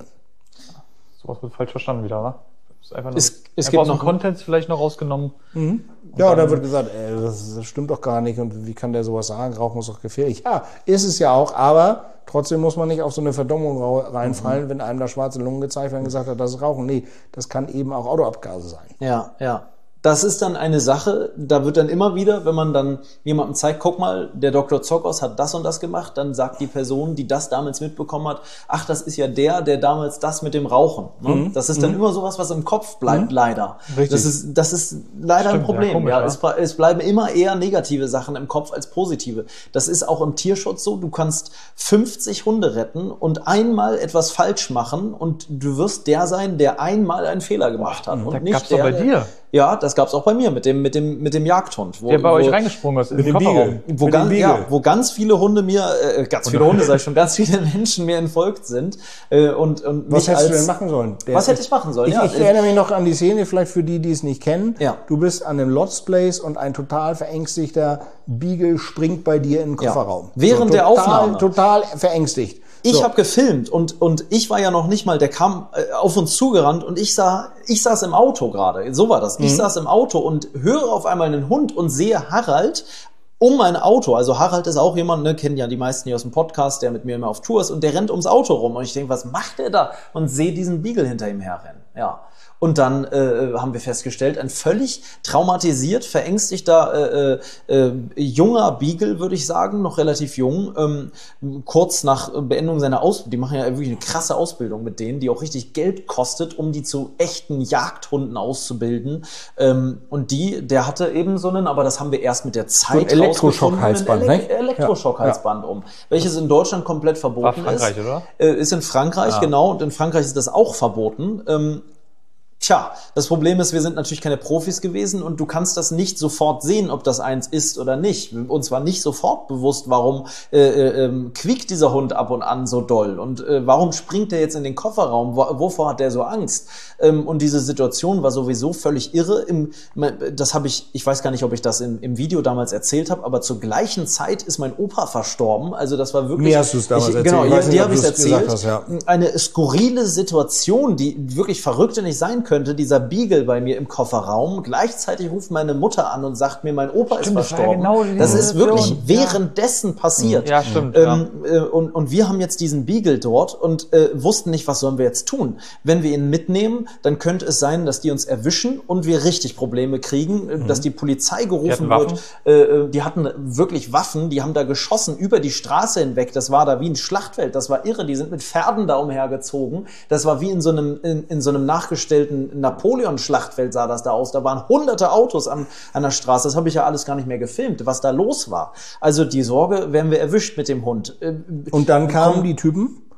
Sowas wird falsch verstanden wieder, oder? Ist einfach nur, es, es einfach gibt aus noch dem Content vielleicht noch rausgenommen. Mhm. Ja, da wird gesagt, ey, das, das stimmt doch gar nicht und wie kann der sowas sagen? Rauchen ist doch gefährlich. Ja, ist es ja auch, aber trotzdem muss man nicht auf so eine Verdummung reinfallen, mhm. wenn einem da schwarze Lungen gezeigt werden und gesagt hat, das ist Rauchen. Nee, das kann eben auch Autoabgase sein. Ja, ja. Das ist dann eine Sache, da wird dann immer wieder, wenn man dann jemandem zeigt, guck mal, der Doktor Zockers hat das und das gemacht, dann sagt die Person, die das damals mitbekommen hat, ach, das ist ja der, der damals das mit dem Rauchen. Ne? Mhm. Das ist dann mhm. immer sowas, was im Kopf bleibt, mhm. leider. Richtig. Das ist, das ist leider Stimmt, ein Problem. Ja, komisch, ja. Es, es bleiben immer eher negative Sachen im Kopf als positive. Das ist auch im Tierschutz so, du kannst fünfzig Hunde retten und einmal etwas falsch machen und du wirst der sein, der einmal einen Fehler gemacht hat. Mhm. Und da nicht gab's der, doch bei dir. Ja, das gab's auch bei mir mit dem mit dem mit dem Jagdhund, wo, der bei wo, euch reingesprungen ist in den Kofferraum, wo mit ganz ja, wo ganz viele Hunde mir äh, ganz viele Hunde sag ich schon, ganz viele Menschen mir entfolgt sind äh, und und was hättest als, du denn machen sollen? Der was hätte ich machen sollen? Ich, ja, ich erinnere mich noch an die Szene, vielleicht für die, die es nicht kennen. Ja. Du bist an einem Lots Place und ein total verängstigter Beagle springt bei dir in den Kofferraum. Ja. Während so, der total, Aufnahme. Total verängstigt. Ich so. habe gefilmt und und ich war ja noch nicht mal, der kam äh, auf uns zugerannt und ich sah, ich saß im Auto gerade, so war das. Ich mhm. saß im Auto und höre auf einmal einen Hund und sehe Harald um mein Auto. Also Harald ist auch jemand, ne, kennen ja die meisten hier aus dem Podcast, der mit mir immer auf Tour ist und der rennt ums Auto rum und ich denke, was macht der da? Und sehe diesen Beagle hinter ihm herrennen. Ja. Und dann äh, haben wir festgestellt, ein völlig traumatisiert, verängstigter äh, äh, junger Beagle, würde ich sagen, noch relativ jung, ähm, kurz nach Beendigung seiner Ausbildung, die machen ja wirklich eine krasse Ausbildung mit denen, die auch richtig Geld kostet, um die zu echten Jagdhunden auszubilden. Ähm, und die, der hatte eben so einen, aber das haben wir erst mit der Zeit so ein Elektroschock-Halsband, ein Ele- Elektroschock-Halsband ja. um, welches in Deutschland komplett verboten War Frankreich, ist. Oder? Äh, ist in Frankreich, ja. genau, und in Frankreich ist das auch verboten. Ähm, Tja, das Problem ist, wir sind natürlich keine Profis gewesen und du kannst das nicht sofort sehen, ob das eins ist oder nicht. Uns war nicht sofort bewusst, warum äh, äh, quiekt dieser Hund ab und an so doll und äh, warum springt er jetzt in den Kofferraum, Wo, wovor hat der so Angst? Ähm, und diese Situation war sowieso völlig irre. Im, das habe ich, ich weiß gar nicht, ob ich das im, im Video damals erzählt habe, aber zur gleichen Zeit ist mein Opa verstorben. Also das war wirklich... Mir hast du es damals ich, erzählt. Genau, ich die, die habe ich erzählt. Hast, ja. Eine skurrile Situation, die wirklich verrückte nicht sein könnte, dieser Beagle bei mir im Kofferraum. Gleichzeitig ruft meine Mutter an und sagt mir, mein Opa stimmt, ist verstorben. Das, ja genau das ist wirklich ja. währenddessen passiert. Ja, stimmt. Ähm, ja. Und, und wir haben jetzt diesen Beagle dort und äh, wussten nicht, was sollen wir jetzt tun. Wenn wir ihn mitnehmen, dann könnte es sein, dass die uns erwischen und wir richtig Probleme kriegen, mhm. dass die Polizei gerufen wird. Äh, die hatten wirklich Waffen, die haben da geschossen über die Straße hinweg. Das war da wie ein Schlachtfeld. Das war irre. Die sind mit Pferden da umhergezogen. Das war wie in so einem, in, in so einem nachgestellten Napoleon-Schlachtfeld sah das da aus. Da waren hunderte Autos an, an der Straße. Das habe ich ja alles gar nicht mehr gefilmt, was da los war. Also die Sorge, werden wir erwischt mit dem Hund. Und dann kamen die Typen?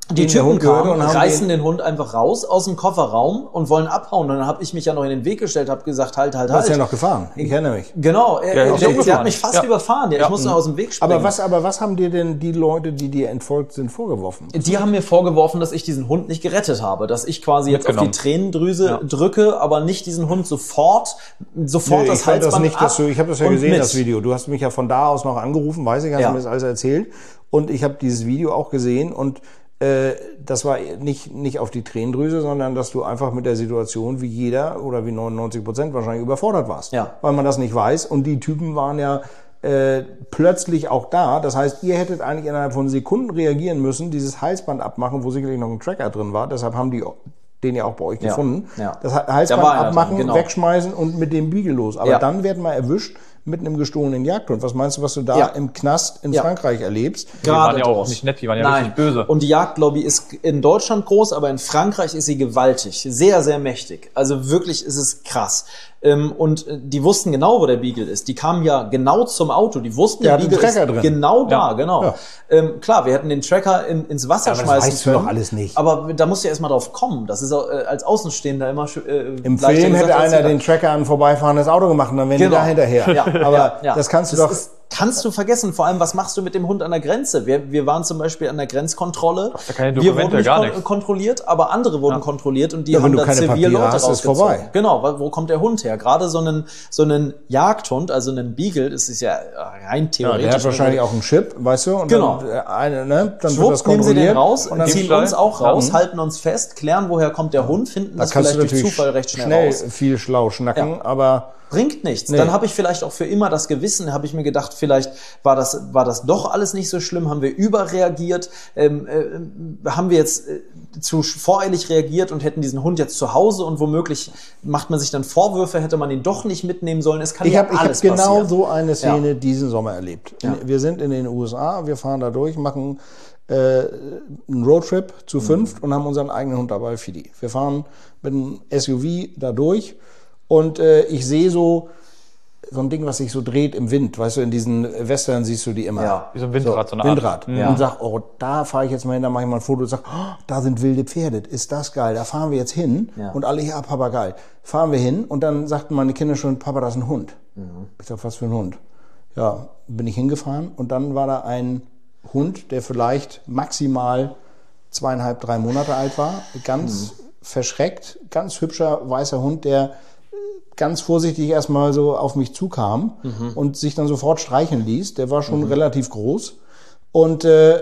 Die den der Typen Hund gehörte kamen, und haben reißen den, den Hund einfach raus aus dem Kofferraum und wollen abhauen. Und dann habe ich mich ja noch in den Weg gestellt, habe gesagt, halt, halt, du hast halt. ja noch gefahren. Ich erinnere mich. Genau, er, Ja, er, ist der, auch der hat gefahren. mich fast Ja. überfahren. Ja, ich Ja. musste aus dem Weg springen. Aber was, aber was haben dir denn die Leute, die dir entfolgt sind, vorgeworfen? Die haben mir vorgeworfen, dass ich diesen Hund nicht gerettet habe, dass ich quasi jetzt auf die Mitgenommen. Tränendrüse Ja. drücke, aber nicht diesen Hund sofort, sofort Nee, das ich fand Halsband das nicht, ab dass du, ich habe das ja und gesehen, mit. das Video. Du hast mich ja von da aus noch angerufen, weiß ich, hast Ja. mir das alles erzählt. Und ich habe dieses Video auch gesehen und äh, das war nicht, nicht auf die Tränendrüse, sondern dass du einfach mit der Situation wie jeder oder wie neunundneunzig Prozent wahrscheinlich überfordert warst. Ja. Weil man das nicht weiß. Und die Typen waren ja äh, plötzlich auch da. Das heißt, ihr hättet eigentlich innerhalb von Sekunden reagieren müssen, dieses Halsband abmachen, wo sicherlich noch ein Tracker drin war. Deshalb haben die den ja auch bei euch Ja. gefunden. Ja. Das Da Halsband war einer abmachen, dran, genau. wegschmeißen und mit dem Beagle los. Aber Ja. dann werden wir erwischt mit einem gestohlenen Jagdhund. Was meinst du, was du da Ja. im Knast in Ja. Frankreich erlebst? Die waren Gerade ja auch dort. nicht nett, die waren ja Nein. richtig böse. Und die Jagdlobby ist in Deutschland groß, aber in Frankreich ist sie gewaltig. Sehr, sehr mächtig. Also wirklich ist es krass. Ähm, und äh, die wussten genau, wo der Beagle ist. Die kamen ja genau zum Auto. Die wussten, Der der hat einen Beagle ist Tracker drin. genau da, Ja. genau. Ja. Ähm, klar, wir hätten den Tracker in, ins Wasser aber das schmeißen weißt du können. doch alles nicht. Aber da musst du ja erstmal drauf kommen. Das ist auch, äh, als Außenstehender immer schö- äh, Im leichter Film gesagt hätte als einer getan. den Tracker an ein vorbeifahrendes Auto gemacht und dann wären Genau. die da hinterher. Ja, Aber ja, ja. das kannst du Das doch... ist, kannst du vergessen. Vor allem, was machst du mit dem Hund an der Grenze? Wir, wir waren zum Beispiel an der Grenzkontrolle. da keine wir Dokumente, wurden nicht gar kon nichts. kontrolliert, aber andere wurden kontrolliert und die Ja, wenn haben du da keine zivil Papiere Leute hast, ist rausgezogen. vorbei. Genau, wo wo kommt der Hund her? Gerade so einen, so einen Jagdhund, also einen Beagle, das ist ja rein Ja, theoretisch. der hat wahrscheinlich auch einen Chip, weißt du? Und Genau. Dann, äh, eine, ne? dann wird das Schwupps, nehmen sie kontrolliert. den raus, und dann ziehen Diebstahl. uns auch raus, Ja. halten uns fest, klären, woher kommt der Hund, finden da das kannst vielleicht du durch natürlich Zufall recht schnell, schnell raus. viel schlau schnacken, Ja. aber... Bringt nichts. Nee. Dann habe ich vielleicht auch für immer das Gewissen, habe ich mir gedacht, vielleicht war das, war das doch alles nicht so schlimm, haben wir überreagiert, ähm, äh, haben wir jetzt äh, zu voreilig reagiert und hätten diesen Hund jetzt zu Hause und womöglich macht man sich dann Vorwürfe, hätte man ihn doch nicht mitnehmen sollen. Es kann Ich ja habe hab alles genau passieren. so eine Szene Ja. diesen Sommer erlebt. Ja. Wir sind in den U S A, wir fahren da durch, machen äh, einen Roadtrip zu Mhm. fünft und haben unseren eigenen Hund dabei, Fidi. Wir fahren mit einem S U V da durch und äh, ich sehe so so ein Ding, was sich so dreht im Wind. Weißt du, in diesen Western siehst du die immer. Ja. Wie so ein Windrad, so eine Art. Windrad. Ja. Und sag, oh, da fahre ich jetzt mal hin, da mache ich mal ein Foto und sag, oh, da sind wilde Pferde, ist das geil, da fahren wir jetzt hin. Ja. Und alle, ja, Papa, geil. Fahren wir hin und dann sagten meine Kinder schon, Papa, das ist ein Hund. Mhm. Ich sag, was für ein Hund? Ja, bin ich hingefahren und dann war da ein Hund, der vielleicht maximal zweieinhalb, drei Monate alt war, ganz Mhm. verschreckt, ganz hübscher weißer Hund, der ganz vorsichtig erstmal so auf mich zukam Mhm. und sich dann sofort streicheln ließ. Der war schon relativ groß und äh,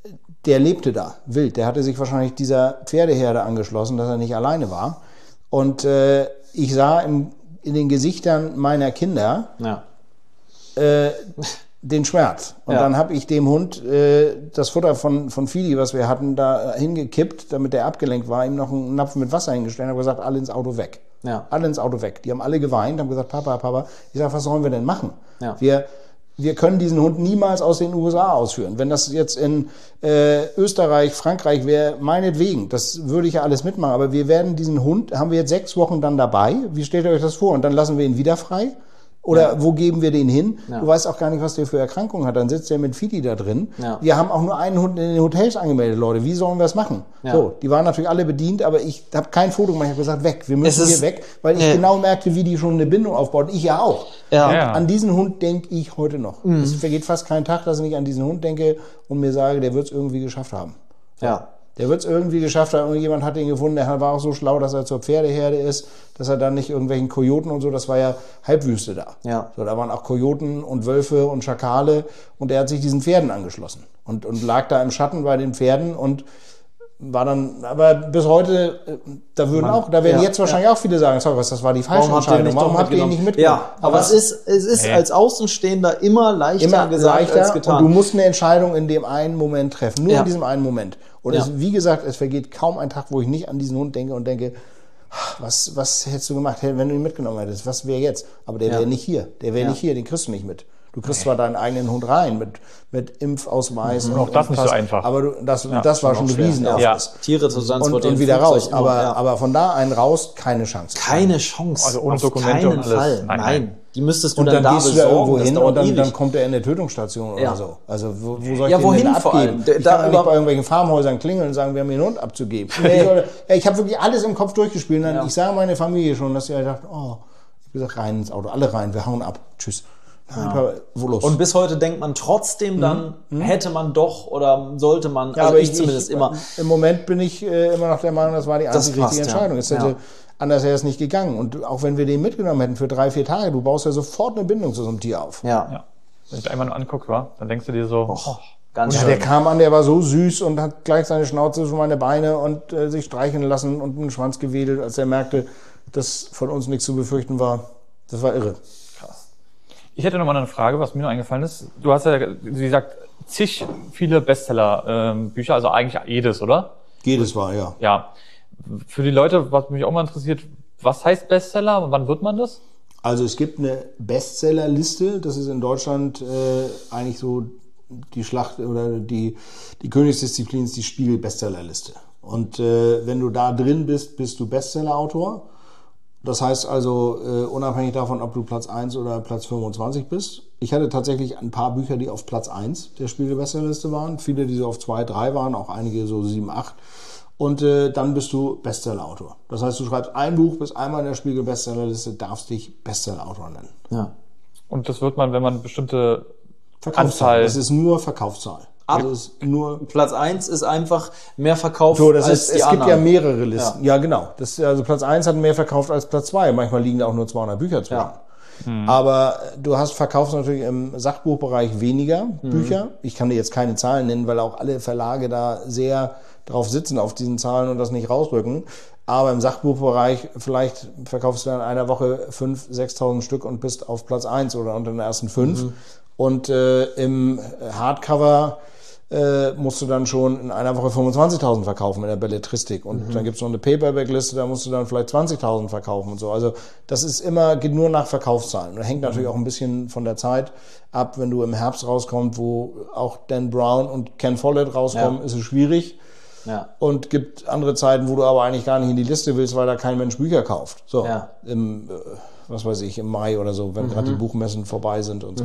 der lebte da, wild. Der hatte sich wahrscheinlich dieser Pferdeherde angeschlossen, dass er nicht alleine war. Und äh, ich sah im, in den Gesichtern meiner Kinder Ja. äh, den Schmerz. Und Ja. dann habe ich dem Hund äh, das Futter von, von Fidi, was wir hatten, da hingekippt, damit der abgelenkt war, ihm noch einen Napf mit Wasser hingestellt und habe gesagt, alle ins Auto weg. Ja. Alle ins Auto weg. Die haben alle geweint, haben gesagt, Papa, Papa. Ich sage, was sollen wir denn machen? Ja. Wir, wir können diesen Hund niemals aus den U S A ausführen. Wenn das jetzt in äh, Österreich, Frankreich wäre, meinetwegen, das würde ich ja alles mitmachen. Aber wir werden diesen Hund, haben wir jetzt sechs Wochen dann dabei. Wie stellt ihr euch das vor? Und dann lassen wir ihn wieder frei? Oder Ja. wo geben wir den hin? Ja. Du weißt auch gar nicht, was der für Erkrankungen hat. Dann sitzt der mit Fidi da drin. Ja. Wir haben auch nur einen Hund in den Hotels angemeldet, Leute. Wie sollen wir das machen? Ja. So, die waren natürlich alle bedient, aber ich habe kein Foto gemacht. Ich habe gesagt, weg. Wir müssen Es ist- hier weg, weil ich Nee. genau merkte, wie die schon eine Bindung aufbaut. Ich ja auch. Ja. Ja. An diesen Hund denke ich heute noch. Mhm. Es vergeht fast kein Tag, dass ich nicht an diesen Hund denke und mir sage, der wird es irgendwie geschafft haben. Ja. Der wird es irgendwie geschafft haben. Irgendjemand hat ihn gefunden, der war auch so schlau, dass er zur Pferdeherde ist, dass er dann nicht irgendwelchen Kojoten und so, das war ja Halbwüste da. Ja. So, da waren auch Kojoten und Wölfe und Schakale und er hat sich diesen Pferden angeschlossen und, und lag da im Schatten bei den Pferden und war dann, aber bis heute, äh, da würden auch, da werden ja, jetzt wahrscheinlich auch viele sagen, sorry, was, das war die falsche Warum habt ihr Entscheidung. nicht Warum doch habt ihr ihn nicht mitgenommen? mitgenommen? Ja, aber es ist, es ist Nee. als Außenstehender immer leichter immer gesagt leichter als getan. und du musst eine Entscheidung in dem einen Moment treffen, nur Ja. in diesem einen Moment. Und Ja. es, wie gesagt, es vergeht kaum ein Tag, wo ich nicht an diesen Hund denke und denke, was, was hättest du gemacht, wenn du ihn mitgenommen hättest? Was wäre jetzt? Aber der Ja. wäre nicht hier. Der wäre Ja. nicht hier, den kriegst du nicht mit. Du kriegst zwar deinen eigenen Hund rein mit, mit Impfausweis. Mhm. Und auch das und nicht so einfach. Aber du, das, Ja, das war schon ein schwer. Riesenaufriss. Ja. Tiere zu Und, transportieren. und wieder Flugzeug raus. immer, Aber, ja. aber von da einen raus, keine Chance. Keine Chance. Also ohne Auf Dokumente keinen und alles. Fall. Nein, Nein, nein. Die müsstest du Und dann, dann da gehst du da besorgen. irgendwo Das hin dauert und dann, ewig. dann kommt er in der Tötungsstation Ja. oder so. Also wo, wo soll ich Ja, den wohin denn vor abgeben? allem? Ich Da kann doch nicht über- bei irgendwelchen Farmhäusern klingeln und sagen, wir haben hier einen Hund abzugeben. Ich, soll, ja, ich habe wirklich alles im Kopf durchgespielt. Und dann, Ja. Ich sage meine Familie schon, dass sie halt dachte, oh, ich habe gesagt, rein ins Auto, alle rein, wir hauen ab. Tschüss. Nein, ja. Wo los? Und bis heute denkt man trotzdem dann, hätte man doch oder sollte man, Ja, also aber ich, zumindest immer. Im Moment bin ich äh, immer noch der Meinung, das war die Das einzige passt, richtige ja. Entscheidung. Es hätte Ja. anders wäre es nicht gegangen. Und auch wenn wir den mitgenommen hätten für drei, vier Tage, du baust ja sofort eine Bindung zu so einem Tier auf. Ja, Ja. Wenn ich das einmal nur angucke, wa, dann denkst du dir so, oh, ganz Ja, schön. der kam an, der war so süß und hat gleich seine Schnauze zwischen meine Beine und äh, sich streicheln lassen und einen Schwanz gewedelt, als er merkte, dass von uns nichts zu befürchten war. Das war irre. Ich hätte noch mal eine Frage, was mir noch eingefallen ist. Du hast ja, wie gesagt, zig viele Bestseller-Bücher, also eigentlich jedes, oder? Jedes war, ja. Ja. Für die Leute, was mich auch mal interessiert, was heißt Bestseller und wann wird man das? Also es gibt eine Bestsellerliste, das ist in Deutschland äh, eigentlich so die Schlacht oder die, die Königsdisziplin ist die Spiegel-Bestsellerliste. Und äh, wenn du da drin bist, bist du Bestsellerautor. Das heißt also, äh, unabhängig davon, ob du Platz eins oder Platz fünfundzwanzig bist. Ich hatte tatsächlich ein paar Bücher, die auf Platz eins der Spiegel-Bestsellerliste waren. Viele, die so auf zwei, drei waren, auch einige so sieben, acht. Und äh, dann bist du Bestsellerautor. Das heißt, du schreibst ein Buch, bist einmal in der Spiegel-Bestsellerliste, darfst dich Bestsellerautor nennen. Ja. Und das wird man, wenn man bestimmte Verkaufszahl. Anzahl... Das ist nur Verkaufszahl. Ab- Das ist nur... Platz eins ist einfach mehr verkauft So, das als ist, die es gibt anderen. ja mehrere Listen. Ja, genau. Das, also Platz eins hat mehr verkauft als Platz zwei. Manchmal liegen da auch nur zweihundert Bücher zwischen. Ja. Aber du hast verkaufst natürlich im Sachbuchbereich weniger Mhm. Bücher. Ich kann dir jetzt keine Zahlen nennen, weil auch alle Verlage da sehr drauf sitzen auf diesen Zahlen und das nicht rausrücken. Aber im Sachbuchbereich vielleicht verkaufst du in einer Woche fünftausend, sechstausend Stück und bist auf Platz eins oder unter den ersten fünf. Mhm. Und äh, im Hardcover äh, musst du dann schon in einer Woche fünfundzwanzigtausend verkaufen in der Belletristik. Und Mhm. dann gibt's noch eine Paperback-Liste, da musst du dann vielleicht zwanzigtausend verkaufen und so. Also das ist immer, geht nur nach Verkaufszahlen. Und hängt natürlich auch ein bisschen von der Zeit ab. Wenn du im Herbst rauskommst, wo auch Dan Brown und Ken Follett rauskommen, Ja. ist es schwierig. Ja. Und gibt andere Zeiten, wo du aber eigentlich gar nicht in die Liste willst, weil da kein Mensch Bücher kauft. So, Ja. im, äh, was weiß ich, im Mai oder so, wenn gerade die Buchmessen vorbei sind und so.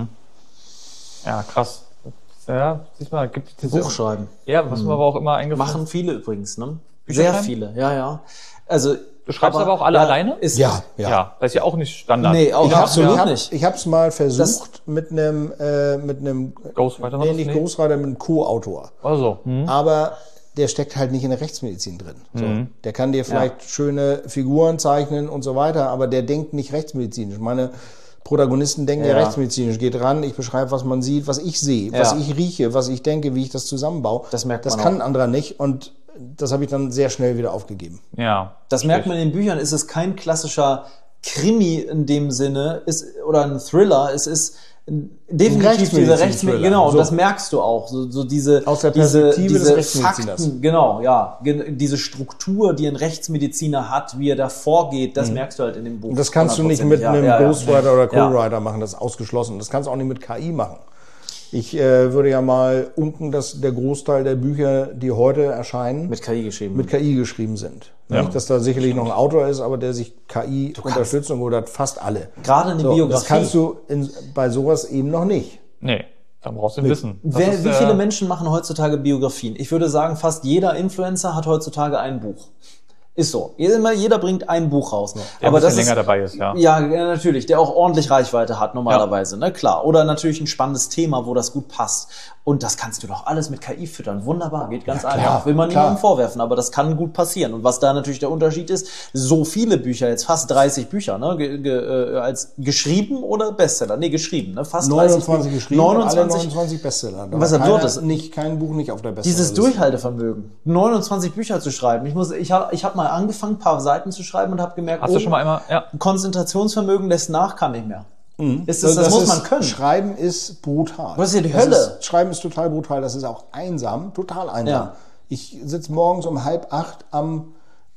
Ja, krass. Ja, siehst mal, gibt diese... Buch schreiben. Ja, was mir aber auch immer eingefallen Machen viele übrigens, ne? Bücher Sehr schreiben? viele, ja, ja. Also, Du schreibst aber auch alle ja, alleine? Ist, Ja, Ja. ja. Das ist ja auch nicht Standard. Nee, auch Ich hab's, absolut ich hab, nicht. ich hab's mal versucht mit einem, äh, mit einem, Ghostwriter war nee, das? nicht Nee. Ghostwriter, mit einem Co-Autor. Also, hm. Aber der steckt halt nicht in der Rechtsmedizin drin. So. Mhm. Der kann dir vielleicht schöne Figuren zeichnen und so weiter, aber der denkt nicht rechtsmedizinisch. Meine Protagonisten denken ja, Ja. rechtsmedizinisch. Geht ran, ich beschreibe, was man sieht, was ich sehe, was Ja. ich rieche, was ich denke, wie ich das zusammenbaue. Das merkt Das man kann auch. ein anderer nicht und das habe ich dann sehr schnell wieder aufgegeben. ja. Das merkt man in den Büchern. Es ist kein klassischer Krimi in dem Sinne, ist, oder ein Thriller. Es ist definitiv dieser Rechtsmedizin-Thriller. Rechtsmedizin. Genau, So. das merkst du auch. So, so diese, Aus der diese, Perspektive des diese Rechtsmediziners. Fakten, genau, ja. Gen- Diese Struktur, die ein Rechtsmediziner hat, wie er da vorgeht, das merkst du halt in dem Buch. Und das kannst du nicht mit hundertprozentig. einem Ja, ja, ja. Ghostwriter oder Ja. Co-Writer machen, das ist ausgeschlossen. Das kannst du auch nicht mit K I machen. Ich äh, würde ja mal unken, dass der Großteil der Bücher, die heute erscheinen, Mit K I geschrieben. mit K I geschrieben sind. Ja. Nicht, dass da sicherlich noch ein Autor ist, aber der sich K I unterstützt und oder fast alle. Gerade eine So, Biografie. das kannst du in, bei sowas eben noch nicht. Nee, dann brauchst du Wissen. Das Wer, ist, wie äh, viele Menschen machen heutzutage Biografien? Ich würde sagen, fast jeder Influencer hat heutzutage ein Buch. Ist so. Jeder, jeder bringt ein Buch raus. Der ein bisschen länger dabei ist, ja. Ja, ja, natürlich. Der auch ordentlich Reichweite hat normalerweise, ne? Klar. Oder natürlich ein spannendes Thema, wo das gut passt. Und das kannst du doch alles mit K I füttern. Wunderbar. Geht ganz klar, einfach. Will man klar. niemandem vorwerfen, aber das kann gut passieren. Und was da natürlich der Unterschied ist, so viele Bücher, jetzt fast dreißig Bücher, ne? Ge, ge, äh, als geschrieben oder Bestseller? Nee, geschrieben, ne? Fast dreißig neunundzwanzig Bü- geschrieben, alle neunundzwanzig. neunundzwanzig Bestseller. Da Was war absurd keiner- ist. Nicht, kein Buch nicht auf der Bestseller. Dieses Durchhaltevermögen, neunundzwanzig Bücher zu schreiben. Ich muss, ich habe, ich habe mal angefangen, ein paar Seiten zu schreiben und habe gemerkt, Hast oh, du schon mal einmal, ja. Konzentrationsvermögen lässt nach, kann nicht mehr. Ist das, Also das muss ist, man können. Schreiben ist brutal. Das ist ja die Das Hölle. Ist, Schreiben ist total brutal. Das ist auch einsam, total einsam. Ja. Ich sitze morgens um halb acht am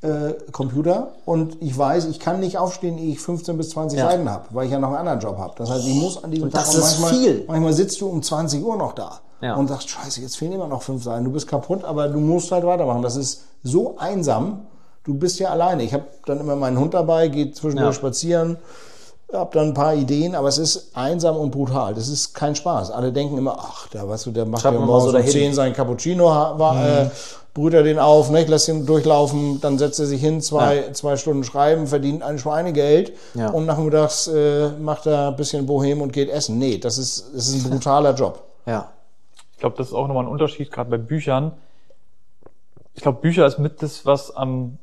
äh, Computer und ich weiß, ich kann nicht aufstehen, ehe ich fünfzehn bis zwanzig Ja. Seiten habe, weil ich ja noch einen anderen Job habe. Das heißt, ich muss an diesem Und Tag das und ist manchmal, viel. manchmal sitzt du um zwanzig Uhr noch da Ja. und sagst, scheiße, jetzt fehlen immer noch fünf Seiten. Du bist kaputt, aber du musst halt weitermachen. Das ist so einsam. Du bist ja alleine. Ich habe dann immer meinen Hund dabei, gehe zwischendurch Ja. spazieren, habe dann ein paar Ideen, aber es ist einsam und brutal. Das ist kein Spaß. Alle denken immer, ach, der, weißt du, der macht Schreibt ja man mal morgens so um dahin. zehn seinen Cappuccino, war, Mhm. äh, brüht er den auf, ne, lässt ihn durchlaufen, dann setzt er sich hin, zwei, Ja. zwei Stunden schreiben, verdient ein Schweinegeld Ja. und nachmittags äh, macht er ein bisschen Bohem und geht essen. Nee, das ist, das ist ein brutaler Job. Ja. Ich glaube, das ist auch nochmal ein Unterschied, gerade bei Büchern. Ich glaube, Bücher ist mit das, was am,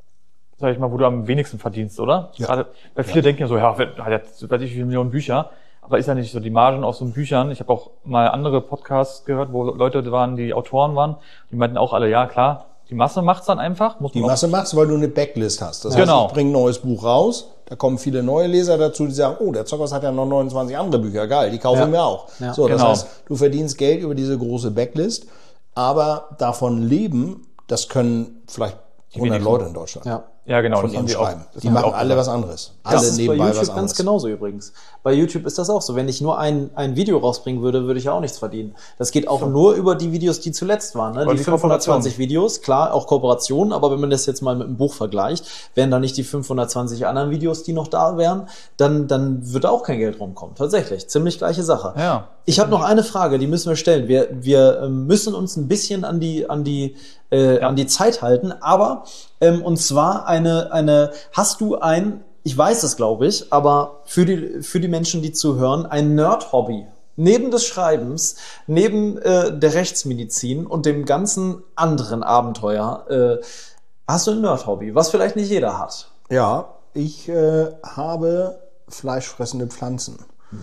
sag ich mal, wo du am wenigsten verdienst, oder? Ja. Gerade, weil viele denken ja so, ja, hat jetzt, weiß ich, wie viele Millionen Bücher. Aber ist ja nicht so die Margen aus so Büchern. Ich habe auch mal andere Podcasts gehört, wo Leute waren, die Autoren waren. Die meinten auch alle, ja klar, die Masse macht's dann einfach. Muss Die man auch, Masse machst, weil du eine Backlist hast. Das Genau. heißt, ich bringe ein neues Buch raus, da kommen viele neue Leser dazu, die sagen, oh, der Zockers hat ja noch neunundzwanzig andere Bücher, geil, die kaufe Ja. ich mir auch. Ja. So, das Genau. heißt, du verdienst Geld über diese große Backlist, aber davon leben, das können vielleicht hundert wenigsten. Leute in Deutschland. Ja. ja, genau. Von das haben ihrem die auch, Schreiben. das Die haben machen auch alle gesagt. was anderes. Das Alle ist bei nebenbei YouTube was ganz anderes. genauso übrigens. Bei YouTube ist das auch so. Wenn ich nur ein, ein Video rausbringen würde, würde ich auch nichts verdienen. Das geht auch nur über die Videos, die zuletzt waren. Ne? Oder Die die fünfhundertzwanzig Videos, klar, auch Kooperationen, aber wenn man das jetzt mal mit einem Buch vergleicht, wären da nicht die fünfhundertzwanzig anderen Videos, die noch da wären, dann, dann würde auch kein Geld rumkommen. Tatsächlich. Ziemlich gleiche Sache. Ja. Ich habe noch eine Frage, die müssen wir stellen. Wir, wir ähm, müssen uns ein bisschen an die, an die, äh, Ja. an die Zeit halten, aber ähm, und zwar eine, eine, hast du ein, ich weiß es glaube ich, aber für die, für die Menschen, die zuhören, ein Nerd-Hobby? Neben des Schreibens, neben äh, der Rechtsmedizin und dem ganzen anderen Abenteuer, äh, hast du ein Nerd-Hobby, was vielleicht nicht jeder hat. Ja, ich äh, habe fleischfressende Pflanzen.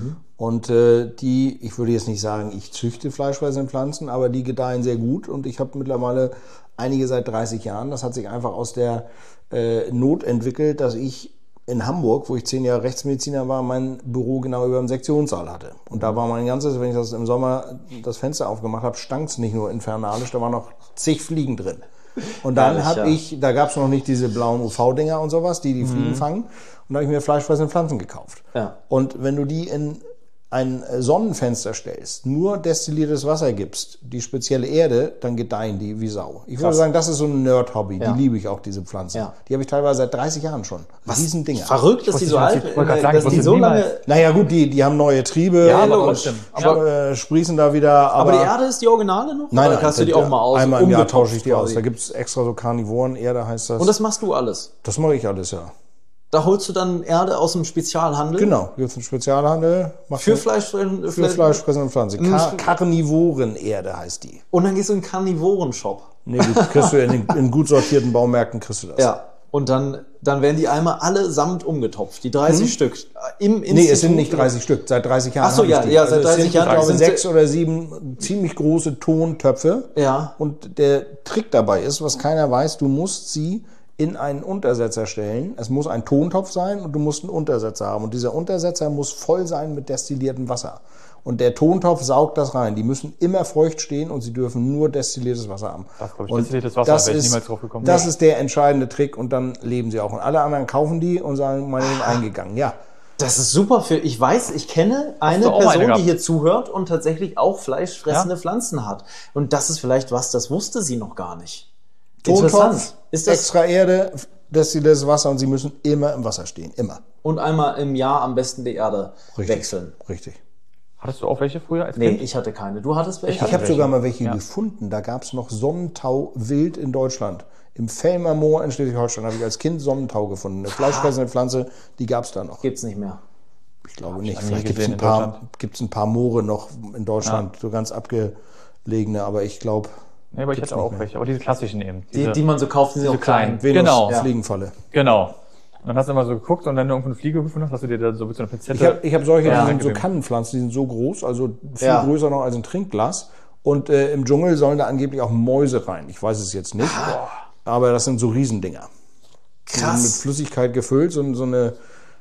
Und äh, die, ich würde jetzt nicht sagen, ich züchte fleischfressende Pflanzen, aber die gedeihen sehr gut und ich habe mittlerweile einige seit dreißig Jahren. Das hat sich einfach aus der äh, Not entwickelt, dass ich in Hamburg, wo ich zehn Jahre Rechtsmediziner war, mein Büro genau über dem Sektionssaal hatte. Und da war mein ganzes, wenn ich das im Sommer das Fenster aufgemacht habe, stank es nicht nur infernalisch, da waren noch zig Fliegen drin. Und dann Herrlich, habe ja. ich, da gab es noch nicht diese blauen U V-Dinger und sowas, die die Fliegen fangen. Und da habe ich mir fleischfressende Pflanzen gekauft. Ja. Und wenn du die in ein Sonnenfenster stellst, nur destilliertes Wasser gibst, die spezielle Erde, dann gedeihen die wie Sau. Ich würde Krass. sagen, das ist so ein Nerd-Hobby. Ja. Die liebe ich auch, diese Pflanzen. Ja. Die habe ich teilweise seit dreißig Jahren schon. Riesendinger. Verrückt, dass die so nicht, was alt, ich wollte gerade sagen, dass ich die wusste so lange, niemals. Naja gut, die, die haben neue Triebe. Ja, aber und trotzdem. Aber- äh, sprießen da wieder. Aber, aber die Erde ist die Originale noch? Nein, Oder nein, hast du die das- auch mal aus? Einmal im Jahr umgetopft tausche ich die aus. quasi? Da gibt's extra so Karnivorenerde, heißt das. Und das machst du alles? das mache ich alles, ja. Da holst du dann Erde aus dem Spezialhandel? Genau, gibt's einen Spezialhandel. macht Für man- Fleisch, Für fleischfressende Pflanzen. Ka Mhm. Karnivorenerde heißt die. Und dann gehst du in den Karnivorenshop. Nee, die kriegst du in, den, in gut sortierten Baumärkten kriegst du das. Ja. Und dann, dann werden die einmal allesamt umgetopft. Die dreißig Stück. Im Institut. Mhm. Nee, es sind nicht dreißig Stück. Seit dreißig Jahren Ach so, habe ja, ich die. ja, seit es dreißig sind, Jahren Ich glaube, sind sechs sie- oder sieben ziemlich große Tontöpfe. Ja. Und der Trick dabei ist, was keiner weiß, du musst sie in einen Untersetzer stellen. Es muss ein Tontopf sein und du musst einen Untersetzer haben. Und dieser Untersetzer muss voll sein mit destilliertem Wasser. Und der Tontopf saugt das rein. Die müssen immer feucht stehen und sie dürfen nur destilliertes Wasser haben. Das, glaub ich, Und destilliertes Wasser, das wäre ich ist, niemals drauf gekommen. Das ist der entscheidende Trick und dann leben sie auch. Und alle anderen kaufen die und sagen, meine sind eingegangen. Ja. Das ist super für, ich weiß, ich kenne eine du auch Person, eine gehabt? die hier zuhört und tatsächlich auch fleischfressende Ja? Pflanzen hat. Und das ist vielleicht was, das wusste sie noch gar nicht. Tontopf, Ist das, extra Erde, destilliertes Wasser und sie müssen immer im Wasser stehen. Immer. und einmal im Jahr am besten die Erde Richtig. wechseln. Richtig. Hattest du auch welche früher als Nee, Kind? ich hatte keine. Du hattest welche? Ich habe sogar mal welche Ja. gefunden. Da gab es noch Sonnentau wild in Deutschland. Im Fellmer Moor in Schleswig-Holstein habe ich als Kind Sonnentau gefunden. Eine fleischfressende Pflanze, die gab es da noch. Gibt's nicht mehr. Ich glaube nicht. noch nie Vielleicht gibt es gesehen ein, in paar- Deutschland. gibt's ein paar Moore noch in Deutschland, so ganz abgelegene. Aber ich glaube, Nee, aber ich hatte auch welche. Aber diese klassischen eben. Die, Diese, die man so kauft, die sind auch klein. kleinen. Genau. Ja. Venus-Fliegenfalle. Genau. Und dann hast du immer so geguckt und wenn du irgendwo eine Fliege gefunden hast, hast du dir da so mit so einer Pinzette... Ich habe ich hab solche, Ja. die sind so Kannenpflanzen, die sind so groß, also viel Ja. größer noch als ein Trinkglas. Und äh, im Dschungel sollen da angeblich auch Mäuse rein. Ich weiß es jetzt nicht. Aber das sind so Riesendinger. Die sind mit Krass. Flüssigkeit gefüllt, so, so, eine,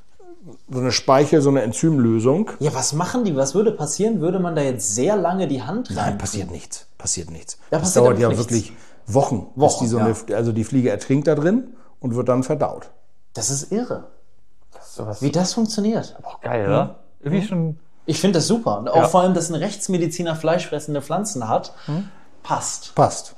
so eine Speichel, so eine Enzymlösung. Ja, was machen die? Was würde passieren? Würde man da jetzt sehr lange die Hand rein? Nein, passiert nichts. Passiert nichts. Ja, das passiert dauert auch ja nichts. wirklich Wochen. bis Wochen, die so ja. eine, also die Fliege ertrinkt da drin und wird dann verdaut. Das ist irre. Das ist sowas Wie das funktioniert. auch geil, oder? Mhm. Irgendwie schon. Ich finde das super. Und auch Ja. vor allem, dass ein Rechtsmediziner fleischfressende Pflanzen hat, hm? passt. Passt.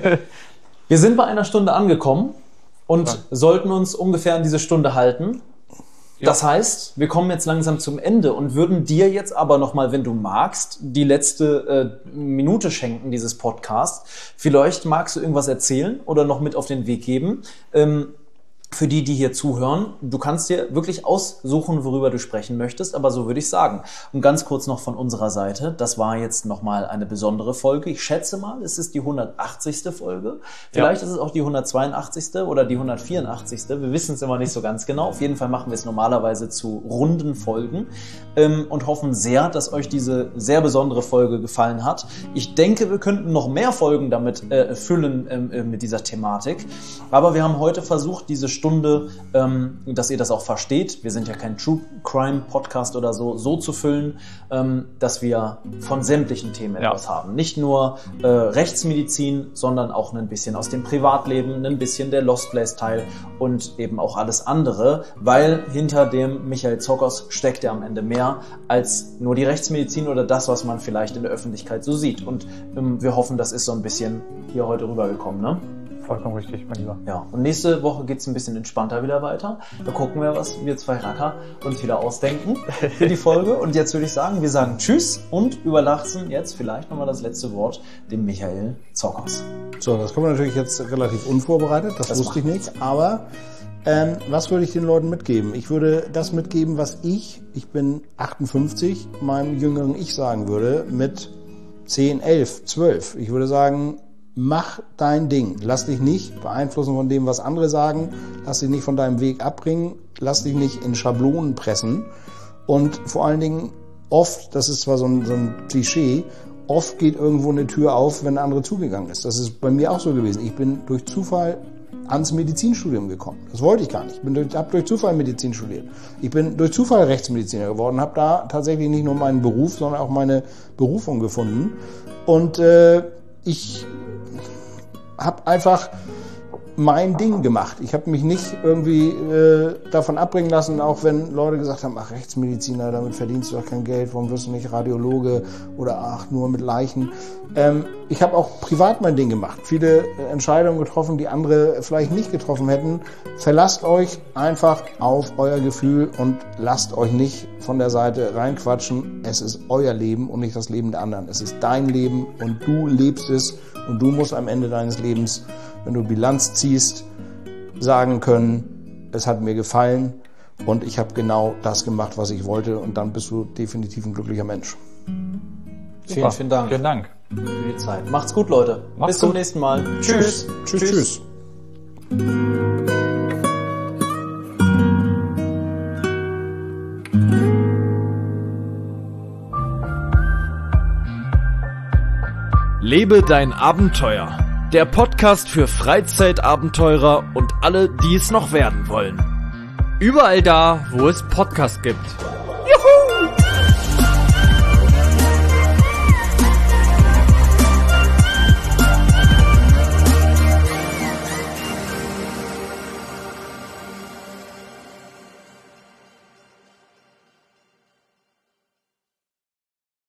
Wir sind bei einer Stunde angekommen und Ja. sollten uns ungefähr an diese Stunde halten. Das heißt, wir kommen jetzt langsam zum Ende und würden dir jetzt aber nochmal, wenn du magst, die letzte äh, Minute schenken dieses Podcasts. Vielleicht magst du irgendwas erzählen oder noch mit auf den Weg geben. Ähm, Für die, die hier zuhören, du kannst dir wirklich aussuchen, worüber du sprechen möchtest, aber so würde ich sagen. Und ganz kurz noch von unserer Seite, das war jetzt nochmal eine besondere Folge. Ich schätze mal, es ist die hundertachtzigste Folge. Vielleicht ja. ist es auch die hundertzweiundachtzigste oder die hundertvierundachtzigste Wir wissen es immer nicht so ganz genau. Auf jeden Fall machen wir es normalerweise zu runden Folgen ähm, und hoffen sehr, dass euch diese sehr besondere Folge gefallen hat. Ich denke, wir könnten noch mehr Folgen damit äh, füllen äh, mit dieser Thematik. Aber wir haben heute versucht, diese Stunde, ähm, dass ihr das auch versteht. Wir sind ja kein True Crime Podcast oder so, so zu füllen, ähm, dass wir von sämtlichen Themen Ja. etwas haben. Nicht nur äh, Rechtsmedizin, sondern auch ein bisschen aus dem Privatleben, ein bisschen der Lost Place Teil und eben auch alles andere, weil hinter dem Michael Zokos steckt ja am Ende mehr als nur die Rechtsmedizin oder das, was man vielleicht in der Öffentlichkeit so sieht. Und ähm, wir hoffen, das ist so ein bisschen hier heute rübergekommen, ne? Vollkommen richtig, mein Lieber. Ja, und nächste Woche geht's ein bisschen entspannter wieder weiter. Da gucken wir, was wir zwei Racker uns wieder ausdenken für die Folge. Und jetzt würde ich sagen, wir sagen Tschüss und überlassen jetzt vielleicht nochmal das letzte Wort dem Michael Zokos. So, das kommt natürlich jetzt relativ unvorbereitet, das, Das wusste ich macht nicht. Aber ähm, was würde ich den Leuten mitgeben? Ich würde das mitgeben, was ich, ich bin achtundfünfzig, meinem jüngeren Ich sagen würde, mit zehn, elf, zwölf. Ich würde sagen, mach dein Ding. Lass dich nicht beeinflussen von dem, was andere sagen. Lass dich nicht von deinem Weg abbringen. Lass dich nicht in Schablonen pressen. Und vor allen Dingen oft, das ist zwar so ein, so ein Klischee, oft geht irgendwo eine Tür auf, wenn eine andere zugegangen ist. Das ist bei mir auch so gewesen. Ich bin durch Zufall ans Medizinstudium gekommen. Das wollte ich gar nicht. Ich bin durch, habe durch Zufall Medizin studiert. Ich bin durch Zufall Rechtsmediziner geworden, habe da tatsächlich nicht nur meinen Beruf, sondern auch meine Berufung gefunden. Und äh, ich habe einfach mein Ding gemacht. Ich habe mich nicht irgendwie äh, davon abbringen lassen, auch wenn Leute gesagt haben, ach, Rechtsmediziner, damit verdienst du doch kein Geld, warum wirst du nicht Radiologe oder ach, nur mit Leichen. Ähm, ich habe auch privat mein Ding gemacht. Viele Entscheidungen getroffen, die andere vielleicht nicht getroffen hätten. Verlasst euch einfach auf euer Gefühl und lasst euch nicht von der Seite reinquatschen. Es ist euer Leben und nicht das Leben der anderen. Es ist dein Leben und du lebst es und du musst am Ende deines Lebens, wenn du Bilanz ziehst, sagen können, es hat mir gefallen und ich habe genau das gemacht, was ich wollte und dann bist du definitiv ein glücklicher Mensch. Vielen, vielen Dank Vielen Dank. für die Zeit. Macht's gut, Leute. Macht's Bis zum gut. nächsten Mal. Tschüss. Tschüss, tschüss. Lebe dein Abenteuer. Der Podcast für Freizeitabenteurer und alle, die es noch werden wollen. Überall da, wo es Podcasts gibt.